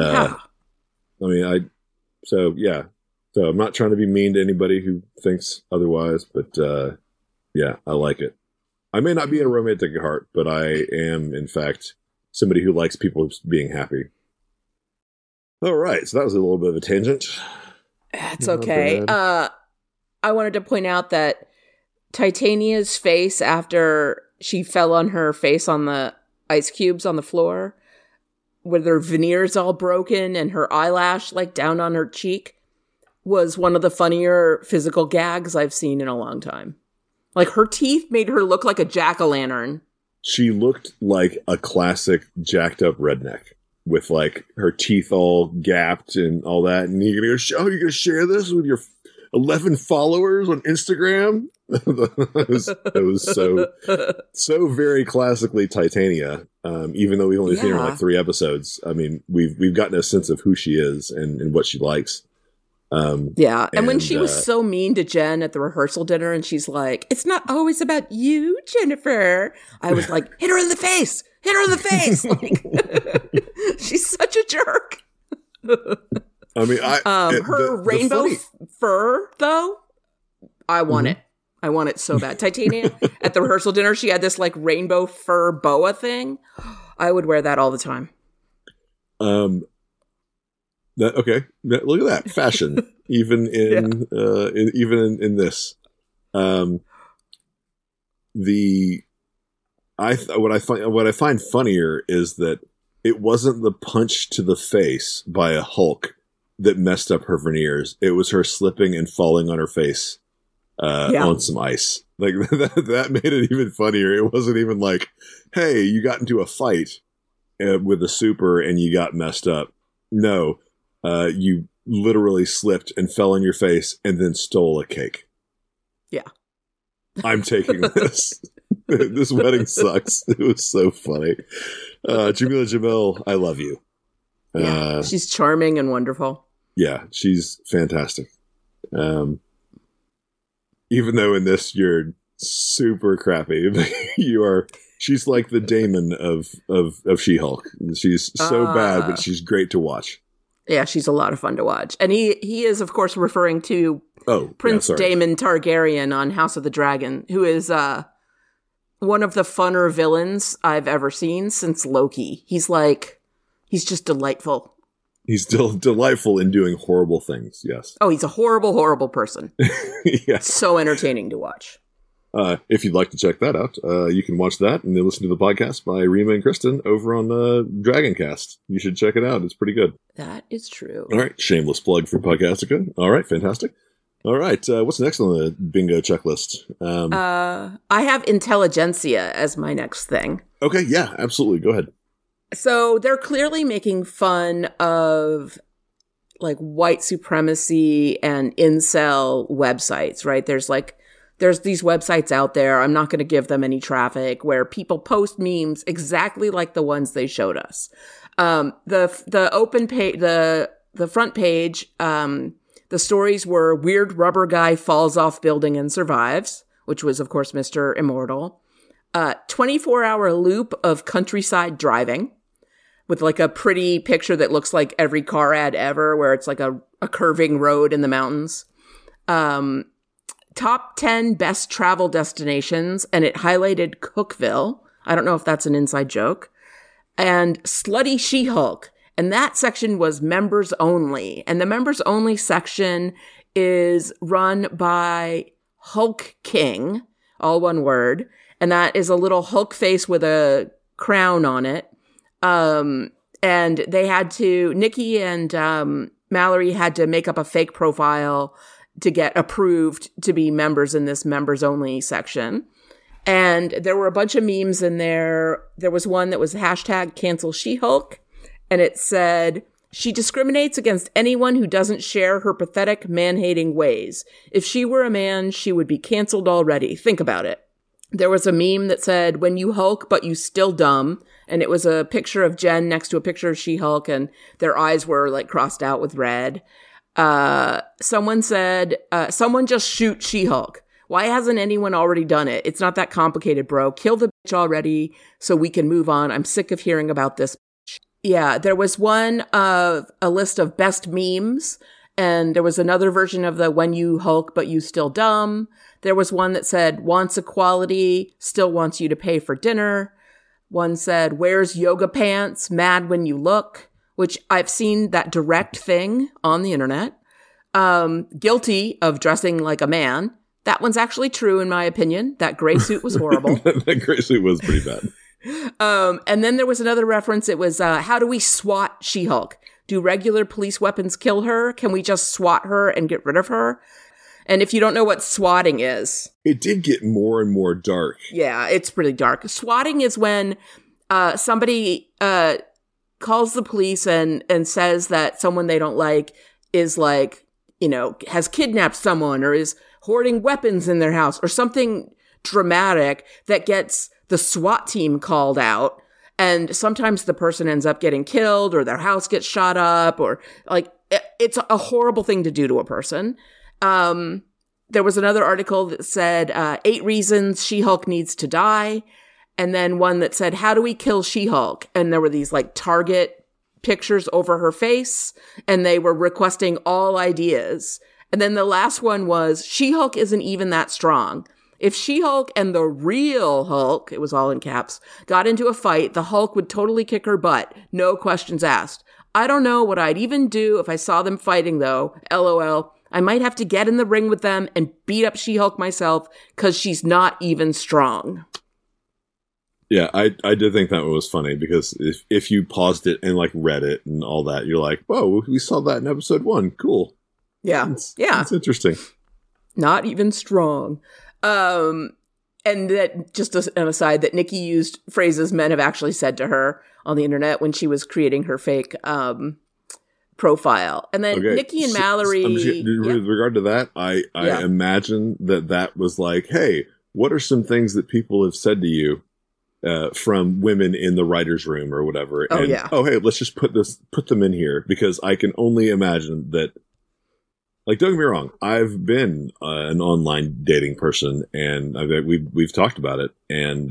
so I'm not trying to be mean to anybody who thinks otherwise, but yeah, I like it. I may not be a romantic at heart, but I am, in fact, somebody who likes people being happy. All right, so that was a little bit of a tangent. That's okay. I wanted to point out that Titania's face after she fell on her face on the ice cubes on the floor, with her veneers all broken and her eyelash like down on her cheek, was one of the funnier physical gags I've seen in a long time. Like, her teeth made her look like a jack-o'-lantern. She looked like a classic jacked up redneck with like her teeth all gapped and all that. And you're going to share this with your 11 followers on Instagram? it was so very classically Titania. Even though we've only seen her in like 3 episodes. I mean, we've gotten a sense of who she is and what she likes. And when she was so mean to Jen at the rehearsal dinner and she's like, "It's not always about you, Jennifer," I was like, hit her in the face. Like, she's such a jerk. I mean, her rainbow fur, though, I want it. I want it so bad. Titania, at the rehearsal dinner, she had this like rainbow fur boa thing. I would wear that all the time. Look at that fashion, even in in this. What I find funnier is that it wasn't the punch to the face by a Hulk that messed up her veneers. It was her slipping and falling on her face on some ice. Like that made it even funnier. It wasn't even like, "Hey, you got into a fight with a super and you got messed up." No. You literally slipped and fell on your face and then stole a cake. Yeah. I'm taking this. This wedding sucks. It was so funny. Jamila Jamil, I love you. Yeah, she's charming and wonderful. Yeah, she's fantastic. Even though in this you're super crappy, she's like the Damon of She-Hulk. She's so bad, but she's great to watch. Yeah, she's a lot of fun to watch. And he is, of course, referring to Prince Daemon Targaryen on House of the Dragon, who is one of the funner villains I've ever seen since Loki. He's just delightful. He's still delightful in doing horrible things, yes. Oh, he's a horrible, horrible person. Yeah. So entertaining to watch. If you'd like to check that out, you can watch that and then listen to the podcast by Rima and Kristen over on Dragoncast. You should check it out. It's pretty good. That is true. All right. Shameless plug for Podcastica. All right. Fantastic. All right. What's next on the bingo checklist? I have Intelligentsia as my next thing. Okay. Yeah, absolutely. Go ahead. So they're clearly making fun of like white supremacy and incel websites, right? There's these websites out there, I'm not going to give them any traffic, where people post memes exactly like the ones they showed us. The open page, the front page, the stories were weird rubber guy falls off building and survives, which was, of course, Mr. Immortal. 24-hour loop of countryside driving with like a pretty picture that looks like every car ad ever, where it's like a curving road in the mountains. Top 10 best travel destinations, and it highlighted Cookville. I don't know if that's an inside joke. And Slutty She-Hulk. And that section was members only. And the members only section is run by Hulk King, all one word. And that is a little Hulk face with a crown on it. And they had to, Nikki and Mallory had to make up a fake profile to get approved to be members in this members only section. And there were a bunch of memes in there. There was one that was hashtag cancel She-Hulk. And it said, "She discriminates against anyone who doesn't share her pathetic man-hating ways. If she were a man, she would be canceled already. Think about it." There was a meme that said, "When you Hulk, but you still dumb." And it was a picture of Jen next to a picture of She-Hulk, and their eyes were like crossed out with red. Someone said, "Someone just shoot She-Hulk," Why hasn't anyone already done it? It's not that complicated, bro. Kill the bitch already so we can move on. I'm sick of hearing about this bitch. Yeah, there was one of a list of best memes, and there was another version of the when you Hulk but you still dumb. There was one that said wants equality, still wants you to pay for dinner. One said wears yoga pants, mad when you look, which I've seen that direct thing on the internet. Guilty of dressing like a man. That one's actually true in my opinion. That gray suit was horrible. That gray suit was pretty bad. And then there was another reference. It was, how do we SWAT She-Hulk? Do regular police weapons kill her? Can we just SWAT her and get rid of her? And if you don't know what swatting is. It did get more and more dark. Yeah, it's pretty dark. Swatting is when somebody calls the police and says that someone they don't like is like, you know, has kidnapped someone or is hoarding weapons in their house or something dramatic that gets the SWAT team called out. And sometimes the person ends up getting killed or their house gets shot up or like it's a horrible thing to do to a person. There was another article that said 8 reasons She-Hulk needs to die. And then one that said, how do we kill She-Hulk? And there were these like Target pictures over her face and they were requesting all ideas. And then the last one was She-Hulk isn't even that strong. If She-Hulk and the real Hulk, it was all in caps, got into a fight, the Hulk would totally kick her butt. No questions asked. I don't know what I'd even do if I saw them fighting though. LOL. I might have to get in the ring with them and beat up She-Hulk myself because she's not even strong. Yeah, I did think that one was funny because if you paused it and like read it and all that, you're like, whoa, we saw that in episode 1. Cool. Yeah. It's interesting. Not even strong. And that, just as an aside, that Nikki used phrases men have actually said to her on the internet when she was creating her fake profile. And then Nikki and Mallory... With regard to that, I imagine that was like, hey, what are some things that people have said to you from women in the writer's room or whatever? Oh, and, yeah. oh, hey, let's just put them in here because I can only imagine that. Like, don't get me wrong, I've been an online dating person, and we've talked about it, and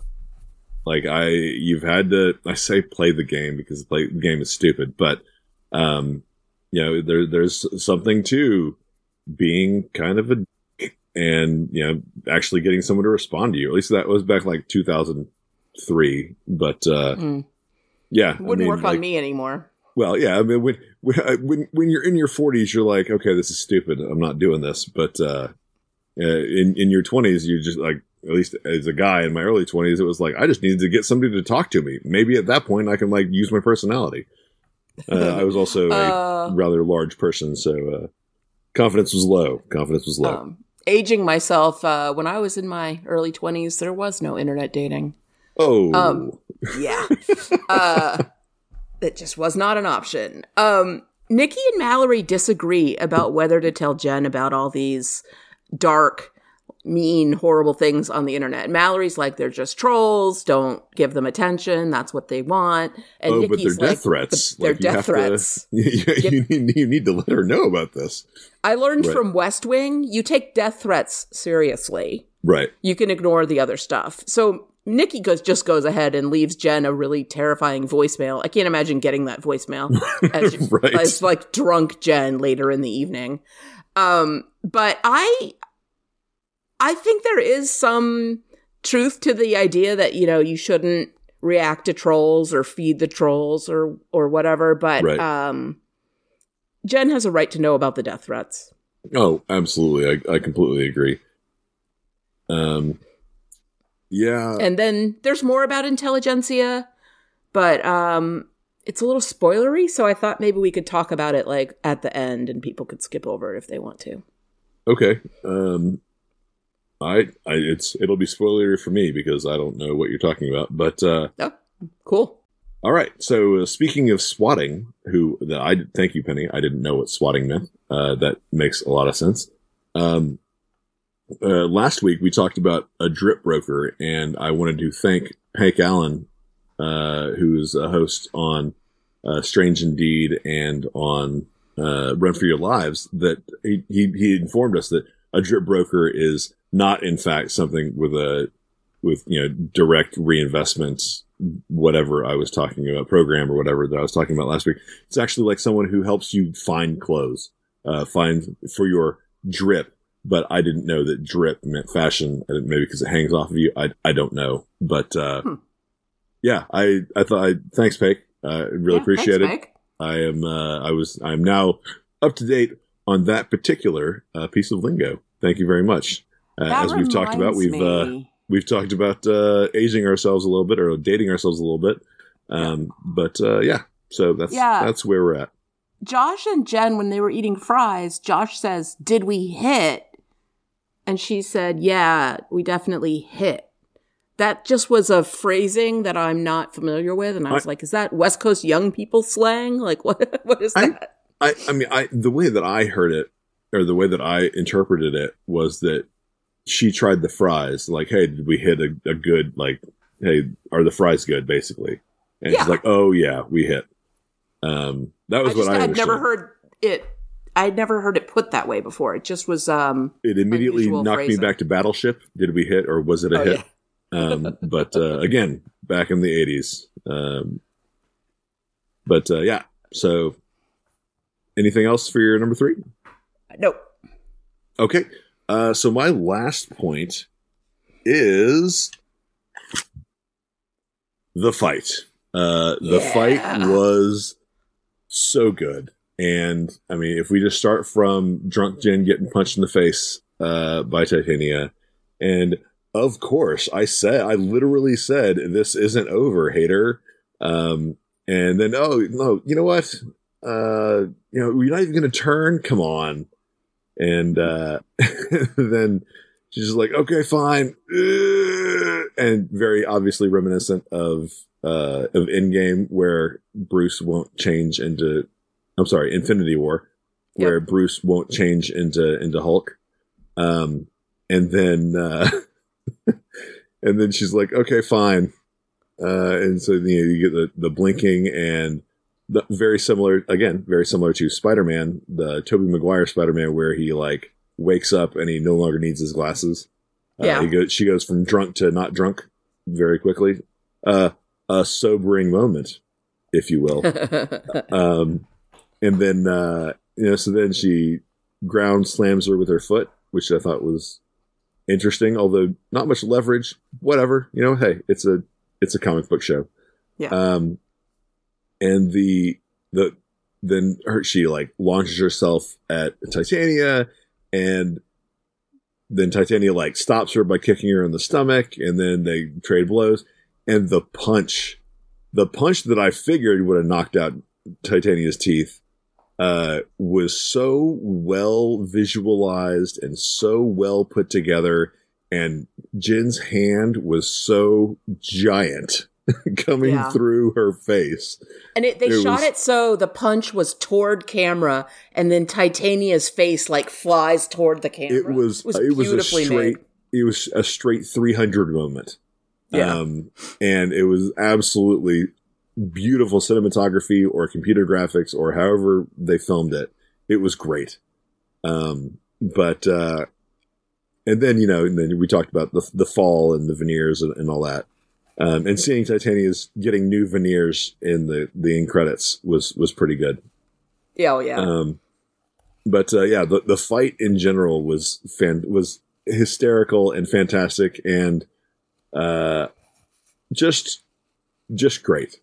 you've had to, I say play the game because the game is stupid, but you know, there's something to being kind of a dick and, you know, actually getting someone to respond to you. At least that was back like 2003, but yeah, wouldn't work on me anymore. Well, yeah, I mean, when you're in your 40s, you're like, okay, this is stupid. I'm not doing this. But in your 20s, you just like, at least as a guy in my early 20s, it was like, I just needed to get somebody to talk to me. Maybe at that point, I can like use my personality. I was also a rather large person, so confidence was low. Aging myself, when I was in my early 20s, there was no internet dating. Oh, yeah. That just was not an option. Nikki and Mallory disagree about whether to tell Jen about all these dark, mean, horrible things on the internet. Mallory's like, they're just trolls. Don't give them attention. That's what they want. And Nikki's but they're death threats. They're death threats. You need to let her know about this. I learned from West Wing, you take death threats seriously. Right. You can ignore the other stuff. So Nikki just goes ahead and leaves Jen a really terrifying voicemail. I can't imagine getting that voicemail as like drunk Jen later in the evening. But I think there is some truth to the idea that, you know, you shouldn't react to trolls or feed the trolls or whatever. But Jen has a right to know about the death threats. Oh, absolutely. I completely agree. Yeah. And then there's more about Intelligentsia, but it's a little spoilery, so I thought maybe we could talk about it like at the end and people could skip over it if they want to. Okay. It'll be spoilery for me because I don't know what you're talking about, but oh, cool. All right. So speaking of swatting, thank you, Penny. I didn't know what swatting meant. That makes a lot of sense. Last week we talked about a drip broker, and I wanted to thank Hank Allen, who's a host on Strange Indeed and on Run for Your Lives, that he informed us that a drip broker is not in fact something with direct reinvestments, whatever I was talking about, program or whatever that I was talking about last week. It's actually like someone who helps you find clothes, find for your drip. But I didn't know that drip meant fashion. Maybe because it hangs off of you. I don't know. But yeah, I thought. Thanks, Paige. Really appreciate it. I'm now up to date on that particular piece of lingo. Thank you very much. As we've talked about, we've talked about aging ourselves a little bit or dating ourselves a little bit. But yeah, so that's where we're at. Josh and Jen, when they were eating fries, Josh says, "Did we hit?" And she said, "Yeah, we definitely hit." That just was a phrasing that I'm not familiar with. And I was like, is that West Coast young people slang? Like, what is that? I mean, the way that I heard it, or the way that I interpreted it, was that she tried the fries. Like, hey, did we hit a good, like, hey, are the fries good, basically? And she's like, oh, yeah, we hit. That was what I understood. I'd never heard it put that way before. It just was it immediately knocked me back to Battleship. Did we hit, or was it a hit? Yeah. But again, back in the 80s. Yeah. So anything else for your number 3? Nope. Okay. So my last point is the fight. The fight was so good. And I mean, if we just start from Drunk Jen getting punched in the face by Titania, and of course I literally said, "This isn't over, hater." And then, oh no, you know what? We're not even going to turn. Come on. And then she's just like, "Okay, fine," and very obviously reminiscent of Endgame, where Bruce won't change into. I'm sorry, Infinity War, where Bruce won't change into Hulk. And then and then she's like, okay, fine. And so you get the blinking, and very similar to Spider-Man, the Tobey Maguire Spider-Man, where he like wakes up and he no longer needs his glasses. She goes from drunk to not drunk very quickly. A sobering moment, if you will. And then, so then she ground slams her with her foot, which I thought was interesting, although not much leverage, whatever, hey, it's a comic book show. Yeah. And then she like launches herself at Titania, and then Titania like stops her by kicking her in the stomach, and then they trade blows. And the punch that I figured would have knocked out Titania's teeth, was so well visualized and so well put together, and Jin's hand was so giant coming through her face. And they shot it so the punch was toward camera, and then Titania's face like flies toward the camera. It was beautifully made. It was a straight 300 moment. Yeah. And it was absolutely beautiful cinematography or computer graphics or however they filmed it. It was great. And then, and then we talked about the fall and the veneers and all that. And seeing Titania's getting new veneers in the end credits was pretty good. Yeah. Oh, yeah. The fight in general was hysterical and fantastic, and just great.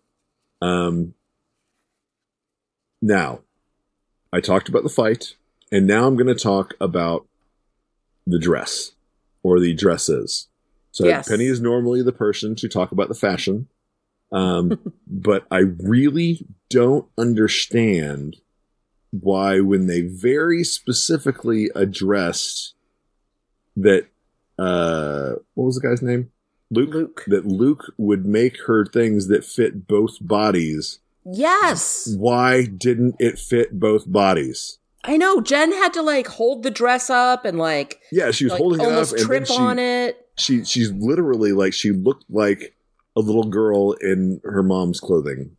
Now, I talked about the fight, and now I'm going to talk about the dress, or the dresses. So Penny is normally the person to talk about the fashion, but I really don't understand why, when they very specifically addressed that, what was the guy's name? Luke. That Luke would make her things that fit both bodies. Yes. Why didn't it fit both bodies? I know. Jen had to like hold the dress up and like, she was holding it up, almost trip on it. She's literally like, she looked like a little girl in her mom's clothing.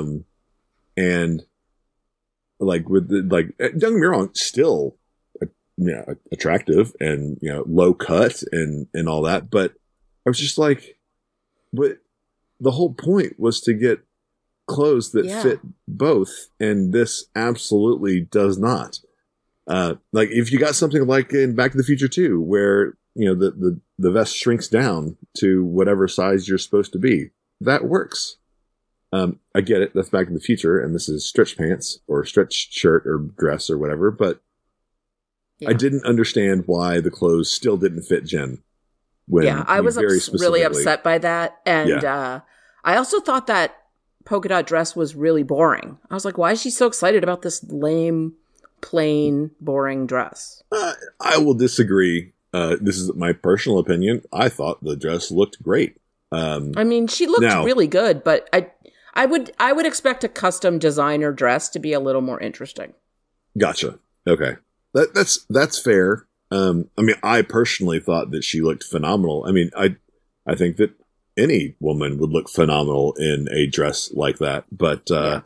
And like with don't get me wrong, still a attractive and, low cut and all that. But I was just like, but the whole point was to get clothes that fit both. And this absolutely does not. Like if you got something like in Back to the Future 2, where, the vest shrinks down to whatever size you're supposed to be, that works. I get it. That's Back in the Future, and this is stretch pants or stretch shirt or dress or whatever. But I didn't understand why the clothes still didn't fit Jen. I was really upset by that, and I also thought that polka dot dress was really boring. I was like, why is she so excited about this lame, plain, boring dress? I will disagree. This is my personal opinion. I thought the dress looked great. I mean, she looked really good, but I would expect a custom designer dress to be a little more interesting. Gotcha. Okay. That's fair. I mean, I personally thought that she looked phenomenal. I mean, I think that any woman would look phenomenal in a dress like that. But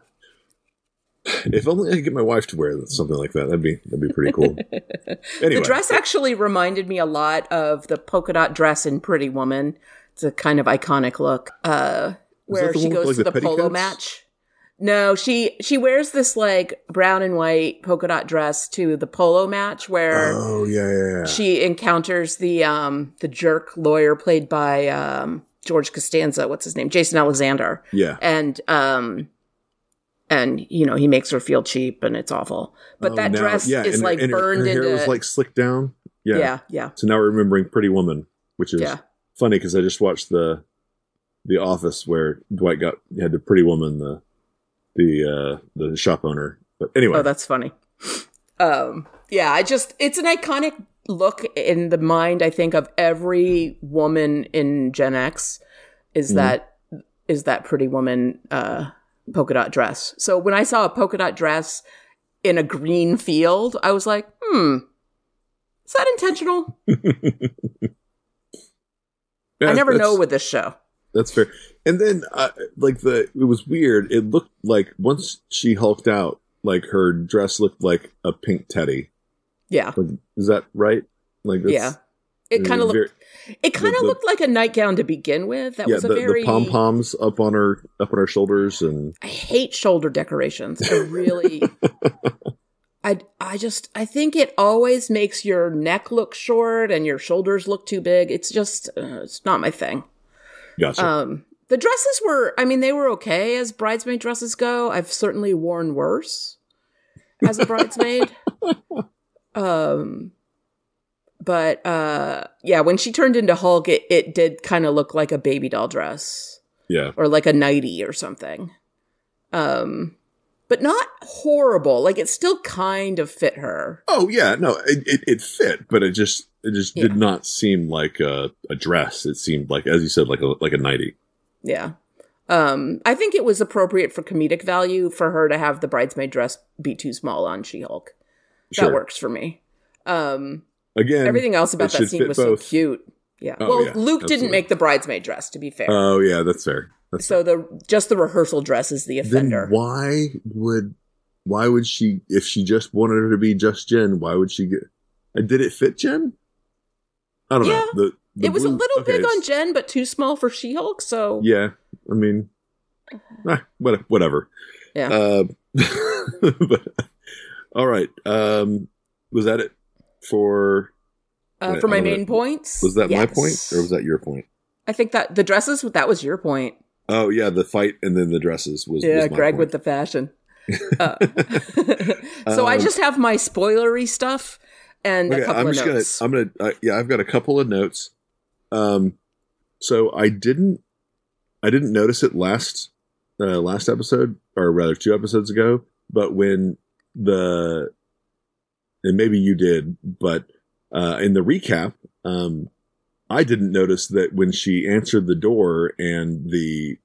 if only I could get my wife to wear something like that, that'd be pretty cool. Anyway, the dress actually reminded me a lot of the polka dot dress in Pretty Woman. It's a kind of iconic look, where she goes to the polo match. No, she wears this like brown and white polka dot dress to the polo match where she encounters the jerk lawyer played by George Costanza. What's his name? Jason Alexander. Yeah, and he makes her feel cheap, and it's awful. But that dress is like burned her into. Hair was like slicked down. Yeah. So now we're remembering Pretty Woman, which is funny because I just watched the Office where Dwight had the Pretty Woman, the shop owner. But anyway, that's funny. It's an iconic look in the mind, I think, of every woman in Gen X. Is that Pretty Woman polka dot dress? So when I saw a polka dot dress in a green field, I was like, is that intentional? I never know with this show. That's fair. And then, it was weird. It looked like once she hulked out, like her dress looked like a pink teddy. Yeah. Like, is that right? Like, it kind of looked. It kind of looked like a nightgown to begin with. That was the pom poms up on her shoulders, and I hate shoulder decorations. I really. I think it always makes your neck look short and your shoulders look too big. It's just, it's not my thing. Gotcha. The dresses they were okay as bridesmaid dresses go. I've certainly worn worse as a bridesmaid. But when she turned into Hulk, it did kind of look like a baby doll dress. Yeah. Or like a nightie or something. But not horrible. Like, it still kind of fit her. Oh, yeah. No, it fit, but it just did not seem like a dress. It seemed like, as you said, like a nightie. Yeah. I think it was appropriate for comedic value for her to have the bridesmaid dress be too small on She-Hulk. That works for me. Again, everything else about that scene was so cute. Yeah. Luke absolutely didn't make the bridesmaid dress, to be fair. Oh, yeah, that's fair. So the rehearsal dress is the offender. Then why would she, if she just wanted her to be just Jen, why would she did it fit Jen? I don't know. It was a little big on Jen, but too small for She-Hulk, so. Yeah, I mean, whatever. Yeah. But, all right. Was that it for my main points? Was that my point, or was that your point? I think that the dresses, that was your point. Oh, yeah, the fight and then the dresses was my Greg point. with the fashion. So I just have my spoilery stuff and a couple of notes. I've got a couple of notes. So I didn't notice it last episode, or rather 2 episodes ago, but when and maybe you did, but in the recap, I didn't notice that when she answered the door and the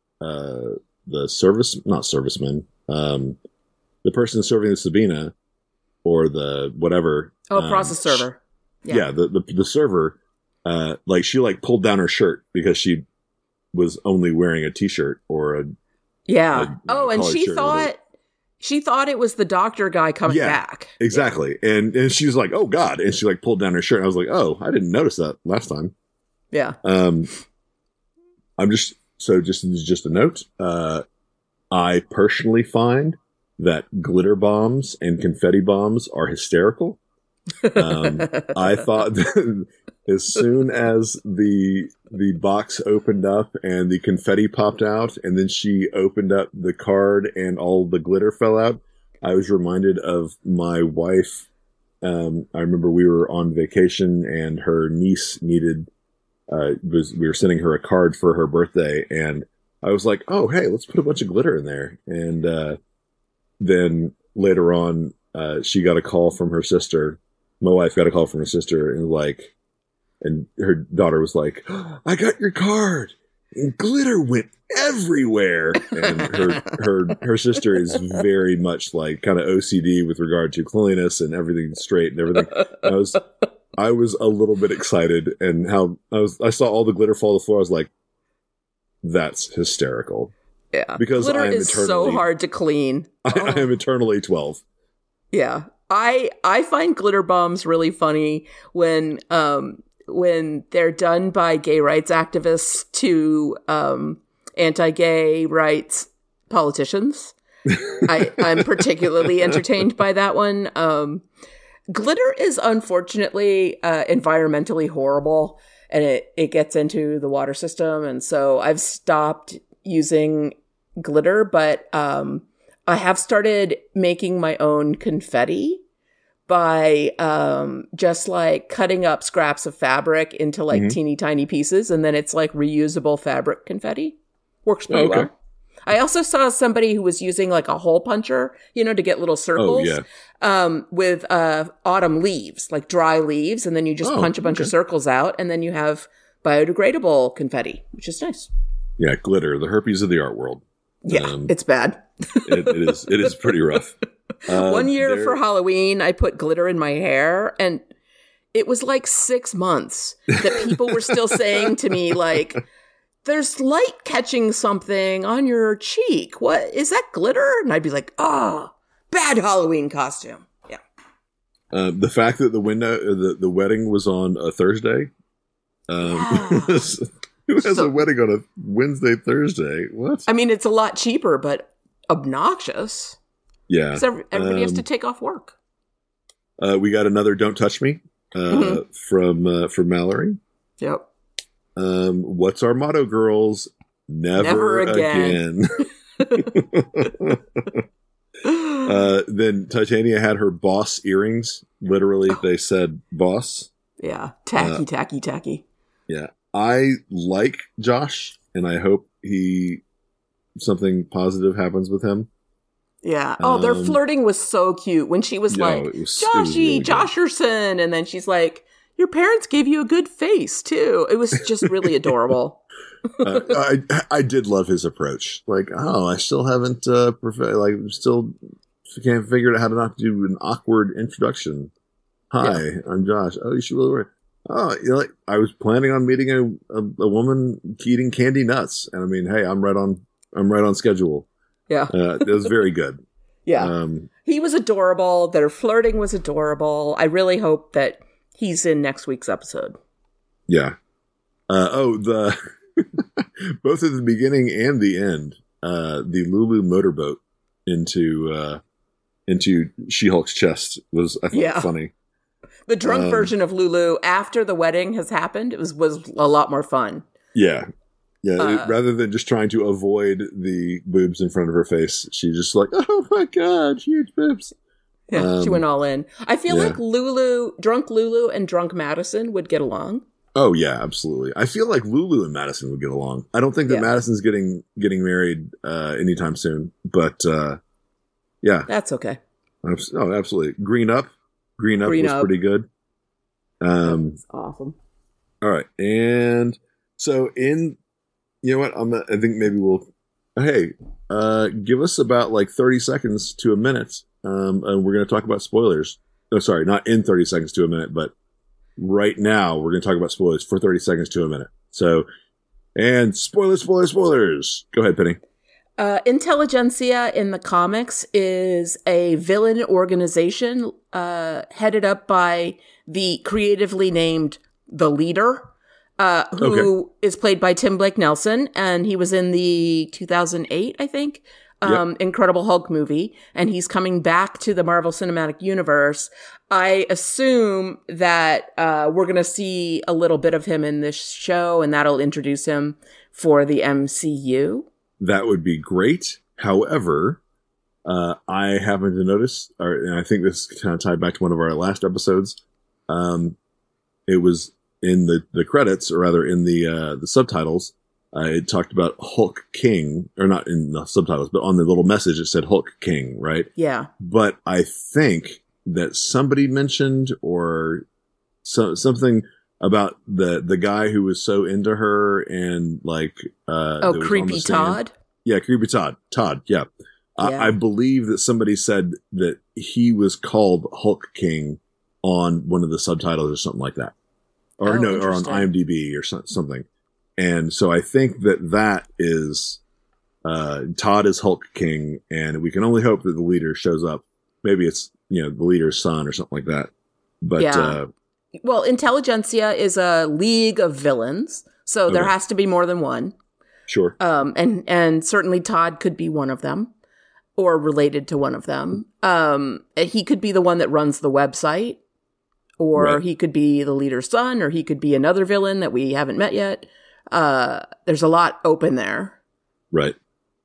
person serving the Sabina, or the whatever. Process server. Yeah, the server, she pulled down her shirt because she was only wearing a t-shirt or a. Yeah. And She thought it was the doctor guy coming back. Exactly. Yeah. And she's like, oh God. And she like pulled down her shirt. And I was like, oh, I didn't notice that last time. Yeah. Just a note. I personally find that glitter bombs and confetti bombs are hysterical. I thought that as soon as the box opened up and the confetti popped out, and then she opened up the card and all the glitter fell out, I was reminded of my wife. I remember we were on vacation and her niece needed, we were sending her a card for her birthday, and I was like, oh, hey, let's put a bunch of glitter in there. And then later on, she got a call from her sister. My wife got a call from her sister, and her daughter was like, oh, I got your card, and glitter went everywhere. And her sister is very much like kind of OCD with regard to cleanliness and everything straight and everything. I was a little bit excited, and I saw all the glitter fall to the floor. I was like, that's hysterical. Yeah. Because glitter is so hard to clean. I am eternally 12. Yeah. I find glitter bombs really funny when they're done by gay rights activists to anti-gay rights politicians. I'm particularly entertained by that one. Glitter is unfortunately environmentally horrible, and it gets into the water system, and so I've stopped using glitter, but I have started making my own confetti by just like cutting up scraps of fabric into like teeny tiny pieces, and then it's like reusable fabric confetti. Works pretty well. I also saw somebody who was using like a hole puncher, to get little circles with autumn leaves, like dry leaves, and then you just punch a bunch of circles out, and then you have biodegradable confetti, which is nice. Yeah, glitter, the herpes of the art world. Yeah, it's bad. It is pretty rough. One year for Halloween, I put glitter in my hair, and it was like 6 months that people were still saying to me, like, there's light catching something on your cheek. What is that, glitter? And I'd be like, bad Halloween costume. Yeah. The fact that the wedding was on a Thursday. Who has a wedding on a Wednesday, Thursday? What? I mean, it's a lot cheaper, but obnoxious. Yeah. Because everybody has to take off work. We got another "Don't Touch Me" from Mallory. Yep. What's our motto, girls? Never again. Then Titania had her boss earrings. Literally, they said boss. Yeah. Tacky. Yeah. I like Josh, and I hope something positive happens with him. Yeah. Oh, their flirting was so cute when she was like, Joshy, really Josherson. And then she's like, your parents gave you a good face, too. It was just really adorable. I did love his approach. Like, I still haven't, still can't figure out how to not do an awkward introduction. Hi, I'm Josh. Oh, you should really work. Oh, I was planning on meeting a woman eating candy nuts. And I mean, hey, I'm right on schedule. Yeah. It was very good. Yeah. He was adorable. Their flirting was adorable. I really hope that he's in next week's episode. Yeah. Both at the beginning and the end, the Lulu motorboat into She-Hulk's chest was, I thought, funny. The drunk version of Lulu after the wedding has happened, it was a lot more fun. Yeah. Yeah, rather than just trying to avoid the boobs in front of her face, she just like, oh my God, huge boobs. Yeah, she went all in. I feel like drunk Lulu and drunk Madison would get along. Oh yeah, absolutely. I feel like Lulu and Madison would get along. I don't think that Madison's getting married anytime soon, but yeah. That's okay. Oh, absolutely. Green Up was pretty good. That's awesome. All right. And so you know what? I think maybe give us about like 30 seconds to a minute. And we're going to talk about spoilers. No, sorry, not in 30 seconds to a minute, but right now we're going to talk about spoilers for 30 seconds to a minute. So, and spoilers. Go ahead, Penny. Intelligentsia in the comics is a villain organization headed up by the creatively named The Leader, who is played by Tim Blake Nelson, and he was in the 2008, I think, Incredible Hulk movie, and he's coming back to the Marvel Cinematic Universe. I assume that we're going to see a little bit of him in this show, and that'll introduce him for the MCU. That would be great. However, I happen to notice, and I think this kind of tied back to one of our last episodes. It was in the credits, or rather in the subtitles. It talked about Hulk King, or not in the subtitles, but on the little message it said Hulk King, right? Yeah. But I think that somebody mentioned, or something about the guy who was so into her, and like Creepy Todd. Yeah, Creepy Todd. Yeah. I believe that somebody said that he was called Hulk King on one of the subtitles or something like that, or or on IMDb or something. And so I think that is Todd is Hulk King, and we can only hope that the leader shows up. Maybe it's the leader's son or something like that. But well, Intelligentsia is a league of villains, so there has to be more than one. Sure. And certainly Todd could be one of them, or related to one of them. He could be the one that runs the website, or he could be the leader's son, or he could be another villain that we haven't met yet. There's a lot open there. Right.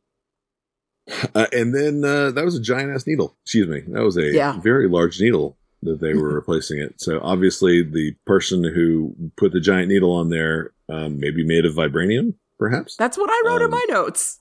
And then that was a giant ass needle. Excuse me. That was a very large needle that they were replacing it. So obviously the person who put the giant needle on there, maybe made of vibranium, perhaps. That's what I wrote in my notes.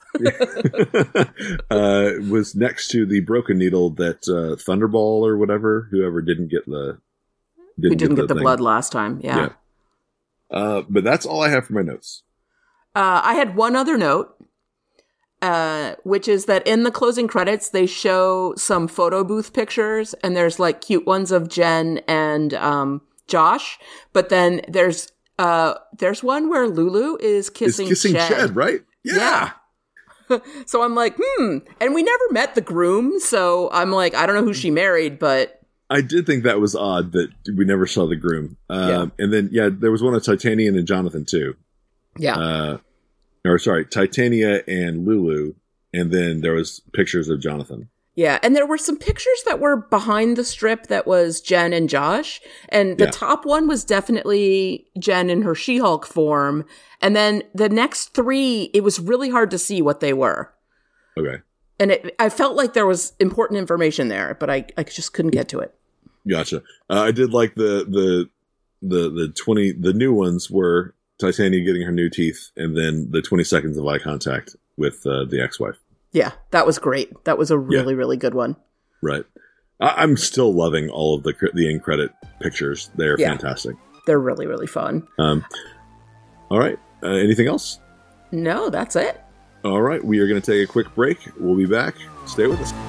Was next to the broken needle that Thunderball or whoever didn't get the blood last time. Yeah. But that's all I have for my notes. I had one other note, which is that in the closing credits, they show some photo booth pictures, and there's like cute ones of Jen and Josh. But then there's one where Lulu is kissing Jed, right? Yeah. So I'm like, and we never met the groom, so I'm like, I don't know who she married, but I did think that was odd that we never saw the groom. And then, there was one of Titania and Jonathan, too. Yeah. Titania and Lulu, and then there was pictures of Jonathan. Yeah, and there were some pictures that were behind the strip that was Jen and Josh, and the top one was definitely Jen in her She-Hulk form, and then the next three, it was really hard to see what they were. Okay. And I felt like there was important information there, but I just couldn't get to it. Gotcha. I did like the new ones were Titania getting her new teeth, and then the 20 seconds of eye contact with the ex-wife. Yeah, that was great. That was a really, really good one. Right. I'm still loving all of the end credit pictures. They're fantastic. They're really, really fun. All right. Anything else? No, that's it. All right. We are going to take a quick break. We'll be back. Stay with us.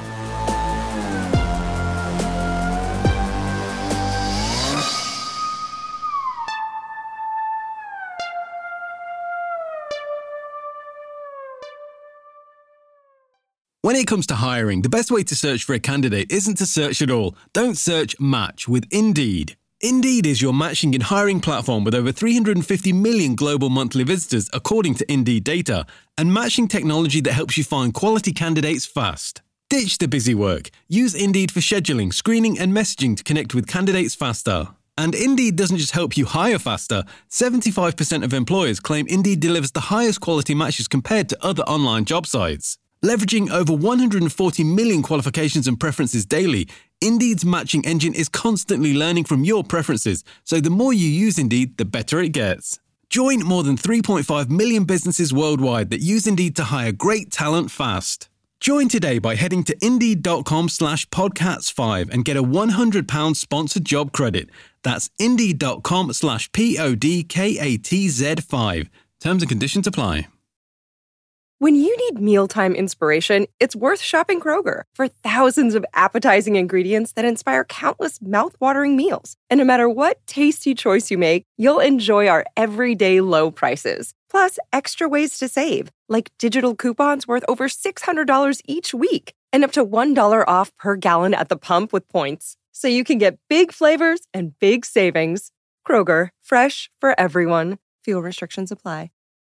When it comes to hiring, the best way to search for a candidate isn't to search at all. Don't search, match with Indeed. Indeed is your matching and hiring platform with over 350 million global monthly visitors, according to Indeed data, and matching technology that helps you find quality candidates fast. Ditch the busy work. Use Indeed for scheduling, screening, and messaging to connect with candidates faster. And Indeed doesn't just help you hire faster. 75% of employers claim Indeed delivers the highest quality matches compared to other online job sites. Leveraging over 140 million qualifications and preferences daily, Indeed's matching engine is constantly learning from your preferences, so the more you use Indeed, the better it gets. Join more than 3.5 million businesses worldwide that use Indeed to hire great talent fast. Join today by heading to Indeed.com/podcasts5 and get a £100 sponsored job credit. That's Indeed.com/PODKATZ5. Terms and conditions apply. When you need mealtime inspiration, it's worth shopping Kroger for thousands of appetizing ingredients that inspire countless mouthwatering meals. And no matter what tasty choice you make, you'll enjoy our everyday low prices. Plus, extra ways to save, like digital coupons worth over $600 each week and up to $1 off per gallon at the pump with points. So you can get big flavors and big savings. Kroger, fresh for everyone. Fuel restrictions apply.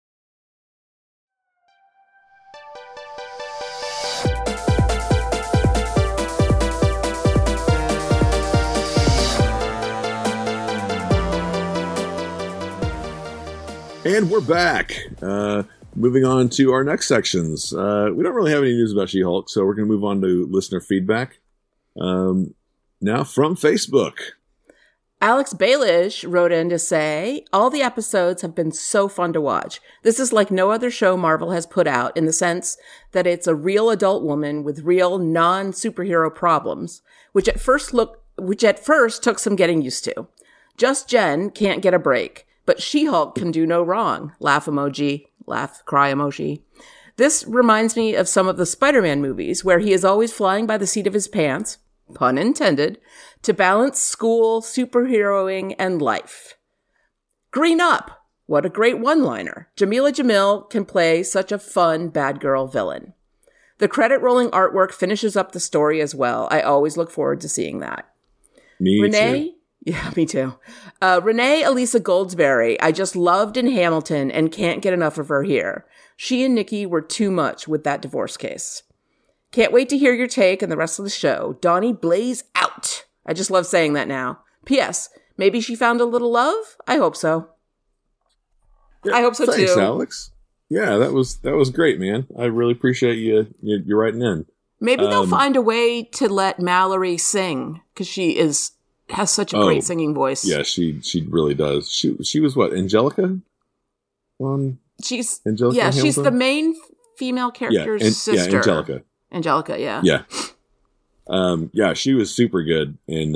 And we're back. Moving on to our next sections. We don't really have any news about She-Hulk, so we're going to move on to listener feedback. Now from Facebook. Alex Baelish wrote in to say, all the episodes have been so fun to watch. This is like no other show Marvel has put out in the sense that it's a real adult woman with real non-superhero problems, which at first took some getting used to. Just Jen can't get a break, but She-Hulk can do no wrong. Laugh emoji, laugh, cry emoji. This reminds me of some of the Spider-Man movies where he is always flying by the seat of his pants, pun intended, to balance school, superheroing, and life. Green Up! What a great one-liner. Jamila Jamil can play such a fun bad girl villain. The credit-rolling artwork finishes up the story as well. I always look forward to seeing that. Me too. Yeah, me too. Renee Elisa Goldsberry, I just loved in Hamilton and can't get enough of her here. She and Nikki were too much with that divorce case. Can't wait to hear your take and the rest of the show. Donnie Blaze out. I just love saying that now. P.S. Maybe she found a little love? I hope so. Yeah, I hope so thanks, too. Alex. Yeah, that was great, man. I really appreciate you writing in. Maybe they'll find a way to let Mallory sing because she has such a great singing voice. Yeah, she really does. She was what, Angelica? She's Angelica. Yeah, Hamilton? She's the main female character's sister. Yeah, Angelica. Angelica, yeah. Yeah. Yeah, she was super good in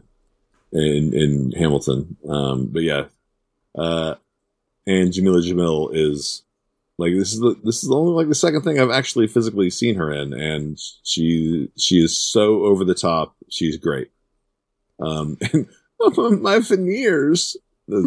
Hamilton. But yeah. And Jamila Jamil is like this is only like the second thing I've actually physically seen her in, and she is so over the top. She's great. And my veneers.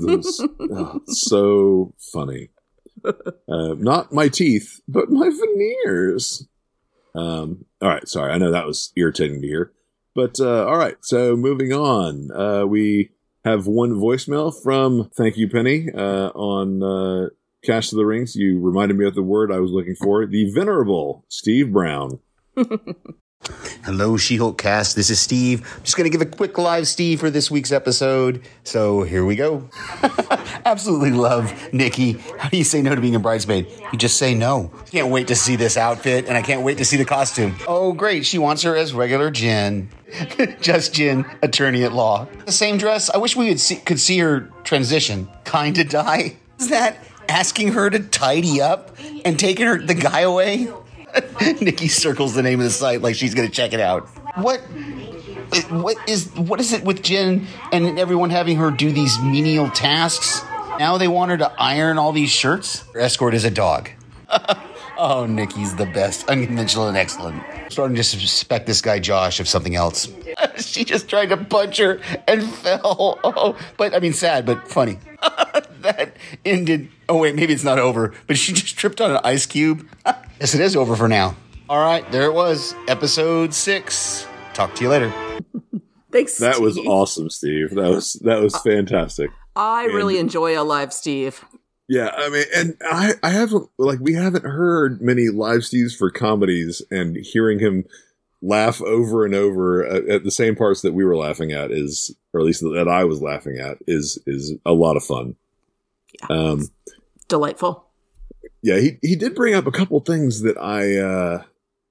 So funny. Not my teeth, but my veneers. All right, sorry. I know that was irritating to hear, but all right. So moving on, we have one voicemail from Thank You Penny on Cash to the Rings. You reminded me of the word I was looking for. The venerable Steve Brown. Hello, She-Hulk cast. This is Steve. I'm just going to give a quick live Steve for this week's episode. So here we go. Absolutely love Nikki. How do you say no to being a bridesmaid? You just say no. Can't wait to see this outfit, and I can't wait to see the costume. Oh, great. She wants her as regular Jen. Just Jen, attorney at law. The same dress. I wish we could see her transition. Kinda die. Is that asking her to tidy up and taking the guy away? Nikki circles the name of the site like she's going to check it out. What is it with Jen and everyone having her do these menial tasks? Now they want her to iron all these shirts? Her escort is a dog. Oh, Nikki's the best. Unconventional and excellent. I'm starting to suspect this guy Josh of something else. She just tried to punch her and fell. Oh, but I mean, sad, but funny. That ended. Oh, wait, maybe it's not over, but she just tripped on an ice cube. Yes, it is over for now. All right, there it was. Episode 6. Talk to you later. Thanks, Steve. That was awesome, Steve. That was fantastic. I really enjoy a live Steve. Yeah, I mean, and I haven't, we haven't heard many live Steves for comedies, and hearing him laugh over and over at the same parts that we were laughing at or at least that I was laughing at is a lot of fun. Yeah, delightful. Yeah, he did bring up a couple things that I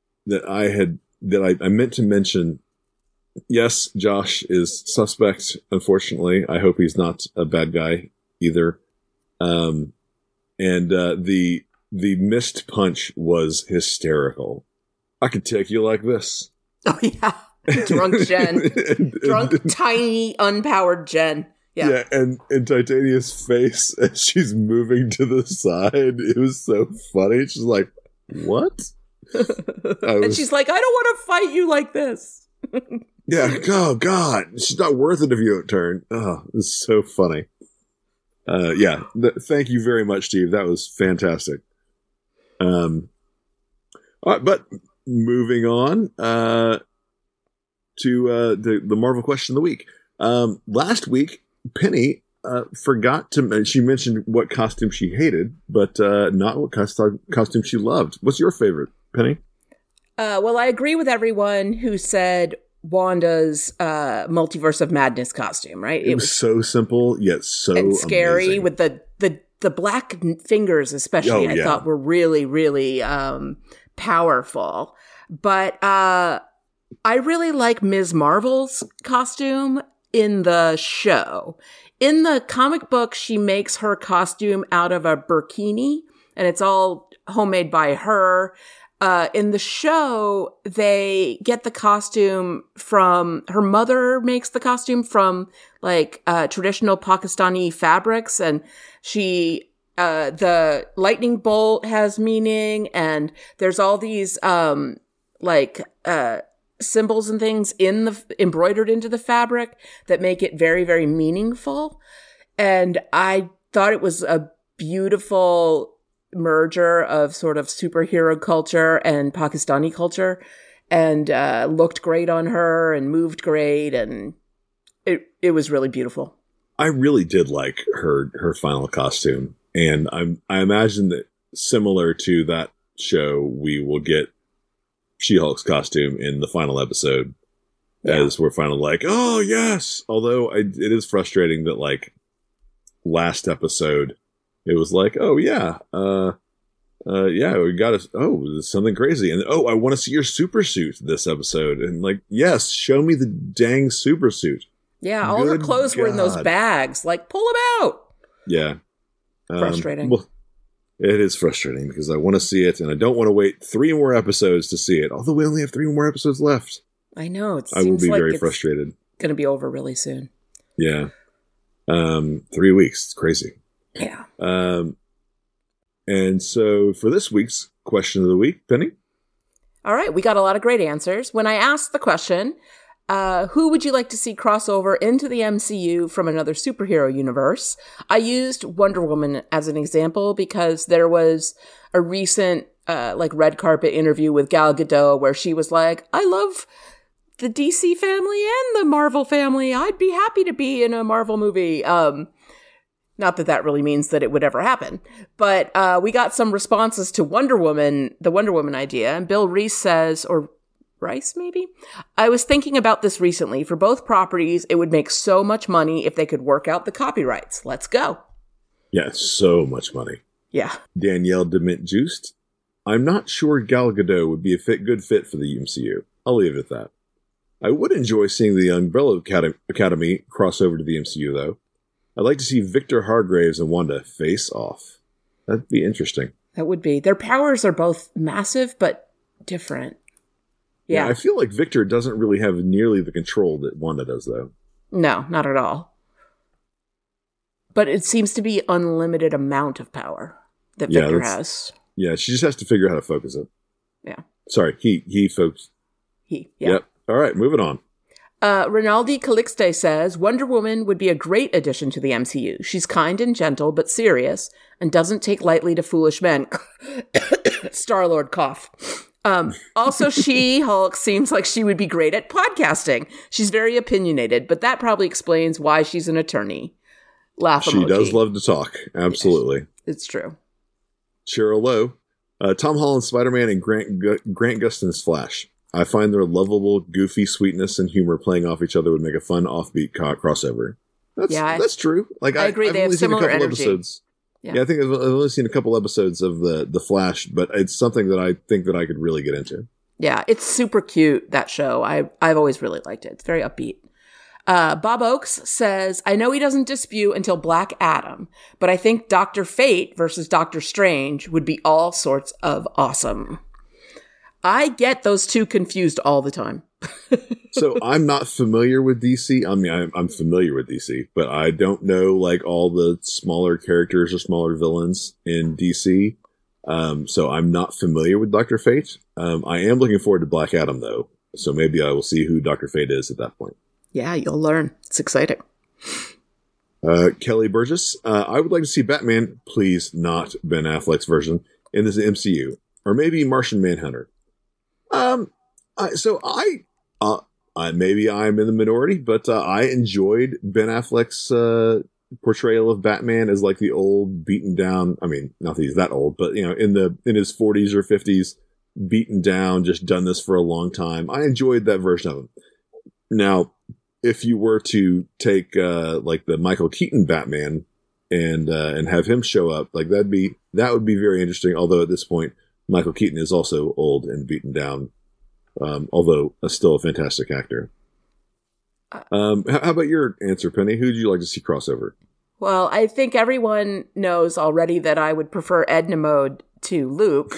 meant to mention. Yes, Josh is suspect, unfortunately. I hope he's not a bad guy either. And the missed punch was hysterical. I could take you like this. Oh yeah. Drunk Jen. Drunk, tiny, unpowered Jen. Yeah, and Titania's face as she's moving to the side, it was so funny. She's like, what? And she's like, I don't want to fight you like this. Yeah. Oh God, she's not worth it if you don't turn. Oh, this is so funny. Yeah. Thank you very much, Steve. That was fantastic. All right, but moving on to the Marvel question of the week. Last week, Penny forgot to. She mentioned what costume she hated, but not what costume she loved. What's your favorite, Penny? Well, I agree with everyone who said Wanda's Multiverse of Madness costume. Right? It was so simple yet so and scary amazing. with the black fingers, especially. I thought were really, really powerful. But I really like Ms. Marvel's costume in the show. In the comic book, she makes her costume out of a burkini, and it's all homemade by her. In the show, they get the costume from her mother makes the costume from like traditional Pakistani fabrics, and she the lightning bolt has meaning, and there's all these symbols and things embroidered into the fabric that make it very, very meaningful. And I thought it was a beautiful merger of sort of superhero culture and Pakistani culture, and looked great on her and moved great, and it was really beautiful. I really did like her final costume, and I imagine that similar to that show, we will get She-Hulk's costume in the final episode, as we're finally like, oh yes. Although it is frustrating that like last episode, it was like, oh yeah, we got to. Oh, there's something crazy, and I want to see your super suit this episode, and like, yes, show me the dang super suit. Yeah, all her clothes were in those bags. Like, pull them out. Yeah, frustrating. Well, it is frustrating because I want to see it, and I don't want to wait 3 more episodes to see it. Although we only have 3 more episodes left. I know. I will be very frustrated. Going to be over really soon. Yeah, 3 weeks. It's crazy. Yeah. And so for this week's question of the week, Penny. All right, we got a lot of great answers. When I asked the question, who would you like to see crossover into the MCU from another superhero universe? I used Wonder Woman as an example because there was a recent red carpet interview with Gal Gadot where she was like, I love the DC family and the Marvel family. I'd be happy to be in a Marvel movie. Not that that really means that it would ever happen. But we got some responses to Wonder Woman, the Wonder Woman idea. And Bill Reese says, or Rice maybe? I was thinking about this recently. For both properties, it would make so much money if they could work out the copyrights. Let's go. Yeah, so much money. Yeah. Danielle DeMint-Juiced. I'm not sure Gal Gadot would be a good fit for the MCU. I'll leave it at that. I would enjoy seeing the Umbrella Academy cross over to the MCU, though. I'd like to see Victor Hargraves and Wanda face off. That'd be interesting. That would be. Their powers are both massive, but different. Yeah. I feel like Victor doesn't really have nearly the control that Wanda does, though. No, not at all. But it seems to be unlimited amount of power that Victor has. Yeah, she just has to figure out how to focus it. Yeah. Sorry, he focused. He, yeah. Yep. All right, moving on. Rinaldi Calixte says, Wonder Woman would be a great addition to the MCU. She's kind and gentle, but serious, and doesn't take lightly to foolish men. Star-Lord cough. Also, She-Hulk seems like she would be great at podcasting. She's very opinionated, but that probably explains why she's an attorney. Laugh emoji. She does love to talk. Absolutely. It's true. Cheryl Lowe. Tom Holland's Spider-Man and Grant Gustin's Flash. I find their lovable, goofy sweetness and humor playing off each other would make a fun offbeat crossover. That's true. Like I agree. They have similar energy. Episodes. Yeah, I think I've only seen a couple episodes of the Flash, but it's something that I think that I could really get into. Yeah, it's super cute, that show. I've always really liked it. It's very upbeat. Bob Oakes says, I know he doesn't dispute until Black Adam, but I think Dr. Fate versus Dr. Strange would be all sorts of awesome. I get those two confused all the time. So I'm not familiar with DC. I mean, I'm familiar with DC, but I don't know like all the smaller characters or smaller villains in DC. So I'm not familiar with Dr. Fate. I am looking forward to Black Adam, though. So maybe I will see who Dr. Fate is at that point. Yeah, you'll learn. It's exciting. Kelly Burgess, I would like to see Batman, please not Ben Affleck's version, in this MCU. Or maybe Martian Manhunter. Maybe I'm in the minority, but I enjoyed Ben Affleck's portrayal of Batman as like the old, beaten down. I mean, not that he's that old, but in his 40s or 50s, beaten down, just done this for a long time. I enjoyed that version of him. Now, if you were to take like the Michael Keaton Batman and have him show up, like that would be very interesting. Although at this point, Michael Keaton is also old and beaten down. Although still a fantastic actor. How about your answer, Penny? Who would you like to see crossover? Well, I think everyone knows already that I would prefer Edna Mode to Luke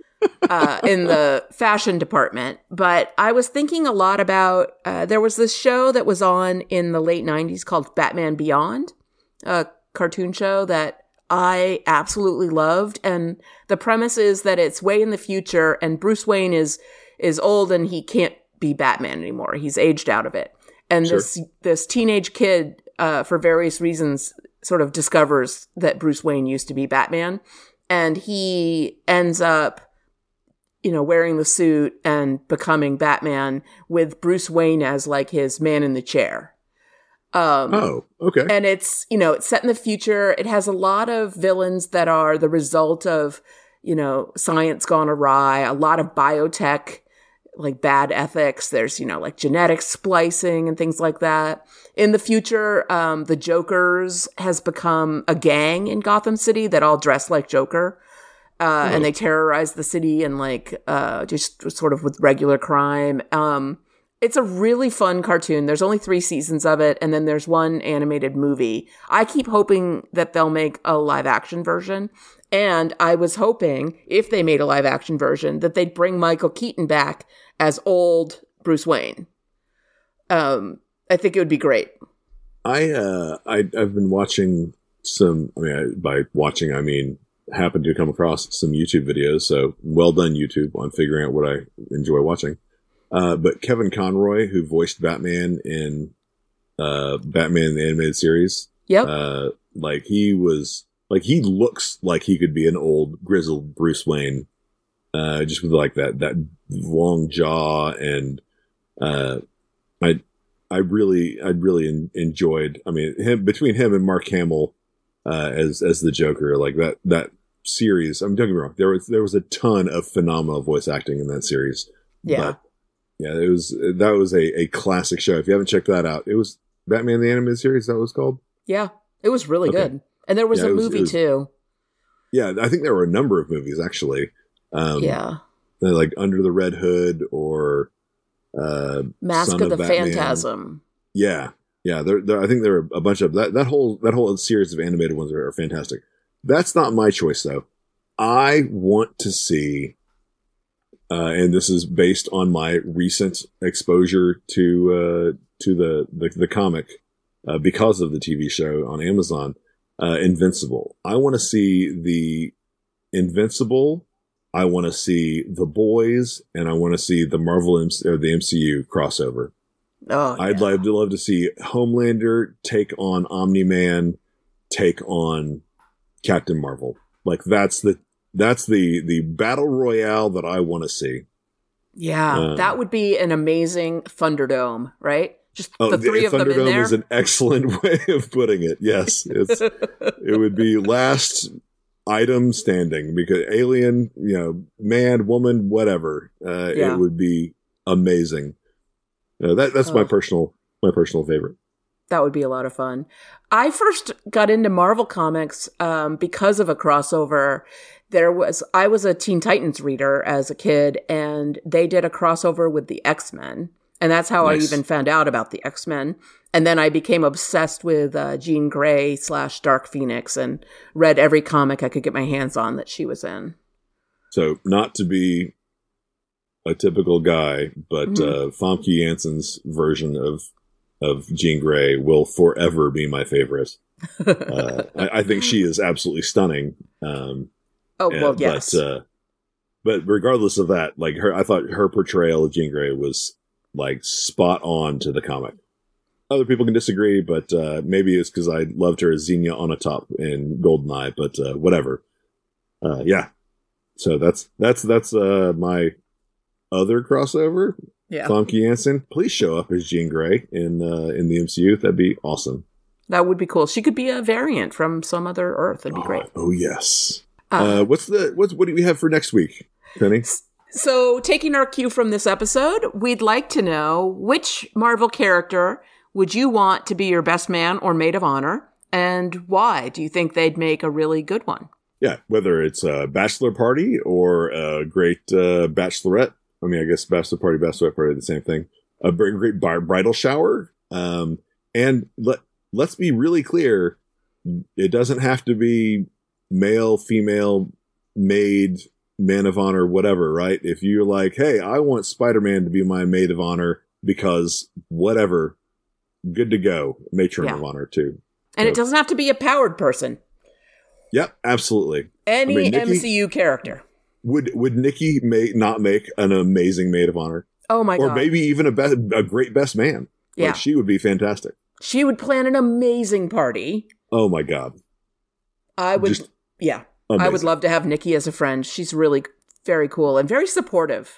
in the fashion department. But I was thinking a lot about, there was this show that was on in the late 90s called Batman Beyond, a cartoon show that I absolutely loved. And the premise is that it's way in the future and Bruce Wayne is old and he can't be Batman anymore. He's aged out of it. And Sure. this teenage kid, for various reasons, sort of discovers that Bruce Wayne used to be Batman. And he ends up, wearing the suit and becoming Batman with Bruce Wayne as like his man in the chair. Okay. And it's, it's set in the future. It has a lot of villains that are the result of, science gone awry, a lot of biotech, like bad ethics. There's, like genetic splicing and things like that. In the future, the Jokers has become a gang in Gotham City that all dress like Joker. And they terrorize the city and just sort of with regular crime. It's a really fun cartoon. There's only 3 seasons of it. And then there's one animated movie. I keep hoping that they'll make a live action version. And I was hoping, if they made a live action version, that they'd bring Michael Keaton back as old Bruce Wayne. I think it would be great. I've been watching some, by watching, I mean, happened to come across some YouTube videos. So well done, YouTube, on figuring out what I enjoy watching. But Kevin Conroy, who voiced Batman in Batman the Animated Series. Yep. He looks like he could be an old grizzled Bruce Wayne, just with like that long jaw, and I really enjoyed. I mean, between him and Mark Hamill as the Joker, like that series. I mean, don't get me wrong, there was a ton of phenomenal voice acting in that series. Yeah. But, yeah, that was a classic show. If you haven't checked that out, it was Batman the Animated Series. That was called. Yeah, it was really good. And there was a movie too. Yeah, I think there were a number of movies actually. Like Under the Red Hood or Mask Son of the Batman. Phantasm. Yeah. I think there are a bunch of that whole series of animated ones are fantastic. That's not my choice though. I want to see, and this is based on my recent exposure to the comic because of the TV show on Amazon. Invincible. I want to see the Invincible. I want to see The Boys, and I want to see the the MCU crossover. Oh, I'd love to see Homelander take on Omni-Man, take on Captain Marvel. Like that's the battle royale that I want to see. Yeah, that would be an amazing Thunderdome, right? Just the 3 of them in there. Thunderdome is an excellent way of putting it. Yes, it would be last item standing because alien, man, woman, whatever. It would be amazing. That's my personal favorite. That would be a lot of fun. I first got into Marvel Comics because of a crossover. I was a Teen Titans reader as a kid, and they did a crossover with the X-Men. And that's how I even found out about the X-Men. And then I became obsessed with Jean Grey / Dark Phoenix and read every comic I could get my hands on that she was in. So not to be a typical guy, but Famke Janssen's version of Jean Grey will forever be my favorite. I think she is absolutely stunning. Oh, well, yes. But regardless of that, like I thought her portrayal of Jean Grey was like spot on to the comic. Other people can disagree, but maybe it's because I loved her as Xenia Onatopp in Goldeneye. But whatever. Yeah. So that's my other crossover. Yeah. Famke Janssen, please show up as Jean Grey in the MCU. That'd be awesome. That would be cool. She could be a variant from some other Earth. That'd be great. Oh yes. What do we have for next week, Penny? So, taking our cue from this episode, we'd like to know which Marvel character would you want to be your best man or maid of honor, and why do you think they'd make a really good one? Yeah, whether it's a bachelor party or a great bachelorette. I mean, I guess bachelor party, bachelorette party, the same thing. A great bridal shower. And let's be really clear. It doesn't have to be male, female, maid, man of honor, whatever, right? If you're like, hey, I want Spider-Man to be my maid of honor because whatever, good to go. Matron of honor, too. And it doesn't have to be a powered person. Yep, absolutely. Any MCU character. Would Nikki not make an amazing maid of honor? Oh my God. Or maybe even a great best man. Yeah. Like, she would be fantastic. She would plan an amazing party. Oh my God. I would, amazing. I would love to have Nikki as a friend. She's really very cool and very supportive.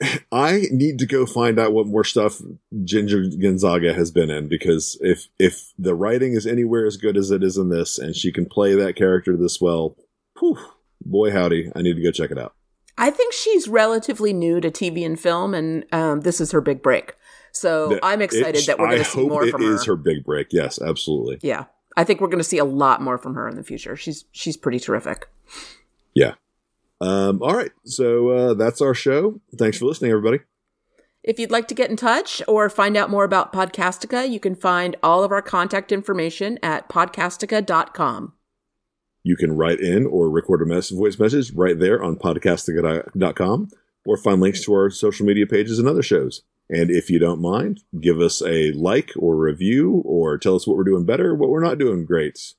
I need to go find out what more stuff Ginger Gonzaga has been in, because if the writing is anywhere as good as it is in this, and she can play that character this well, whew, boy howdy, I need to go check it out. I think she's relatively new to TV and film, and this is her big break. So I'm excited that we're going to see more from her. It is her big break. Yes, absolutely. Yeah. I think we're going to see a lot more from her in the future. She's pretty terrific. Yeah. All right. So that's our show. Thanks for listening, everybody. If you'd like to get in touch or find out more about Podcastica, you can find all of our contact information at podcastica.com. You can write in or record a voice message right there on podcastica.com, or find links to our social media pages and other shows. And if you don't mind, give us a like or review, or tell us what we're doing better, what we're not doing great.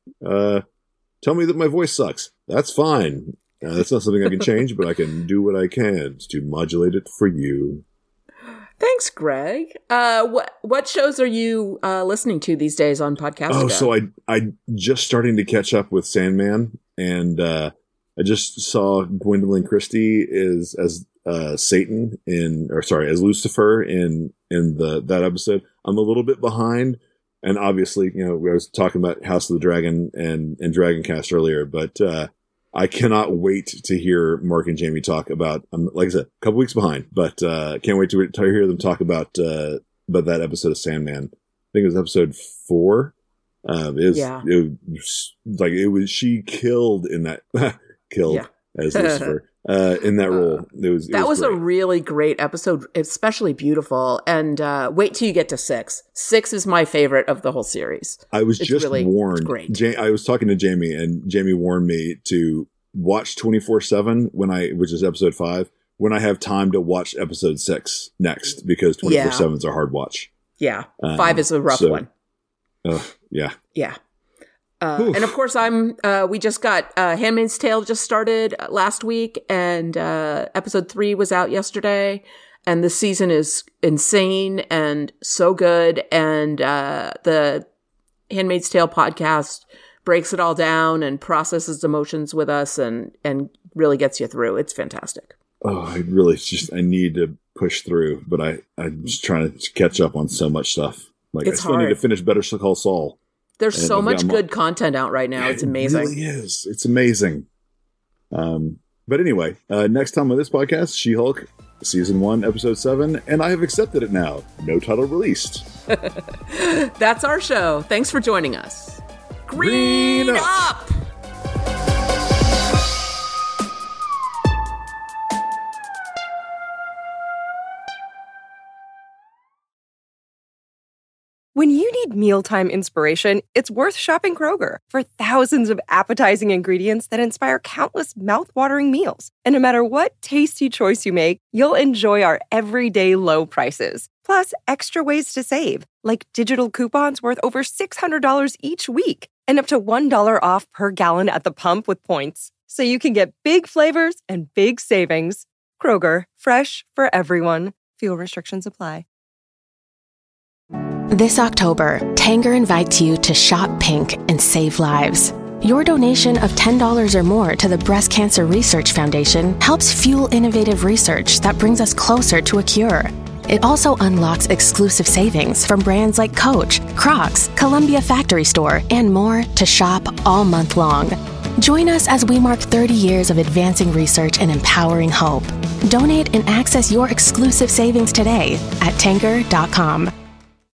Tell me that my voice sucks. That's fine. That's not something I can change, but I can do what I can to modulate it for you. Thanks, Greg. What shows are you listening to these days on Podcastica? Oh, so I just starting to catch up with Sandman, and I just saw Gwendolyn Christie as Satan as Lucifer in that episode. I'm a little bit behind, and obviously, I was talking about House of the Dragon and Dragoncast earlier, but I cannot wait to hear Mark and Jamie talk about. Like I said, a couple weeks behind, but can't wait to hear them talk about that episode of Sandman. I think it was episode 4. She killed in that as Lucifer. In that role. It was a really great episode, especially beautiful. And wait till you get to 6. 6 is my favorite of the whole series. I was warned. Great. I was talking to Jamie, and Jamie warned me to watch 24/7 which is episode 5, when I have time to watch episode 6 next, because 24/7 is a hard watch. Yeah. 5 is a rough one. Yeah. Yeah. And of course, we just got Handmaid's Tale just started last week, and episode 3 was out yesterday, and this season is insane and so good. And the Handmaid's Tale podcast breaks it all down and processes emotions with us, and really gets you through. It's fantastic. Oh, I need to push through, but I'm just trying to catch up on so much stuff. Like, I still need to finish Better Call Saul. There's so much good content out right now. It's amazing. It really is. It's amazing. But anyway, next time on this podcast, She-Hulk, Season 1, Episode 7, and I have accepted it now. No title released. That's our show. Thanks for joining us. Green up! When you need mealtime inspiration, it's worth shopping Kroger for thousands of appetizing ingredients that inspire countless mouthwatering meals. And no matter what tasty choice you make, you'll enjoy our everyday low prices. Plus, extra ways to save, like digital coupons worth over $600 each week and up to $1 off per gallon at the pump with points. so you can get big flavors and big savings. Kroger, fresh for everyone. Fuel restrictions apply. This October, Tanger invites you to shop pink and save lives. Your donation of $10 or more to the Breast Cancer Research Foundation helps fuel innovative research that brings us closer to a cure. It also unlocks exclusive savings from brands like Coach, Crocs, Columbia Factory Store, and more to shop all month long. Join us as we mark 30 years of advancing research and empowering hope. Donate and access your exclusive savings today at Tanger.com.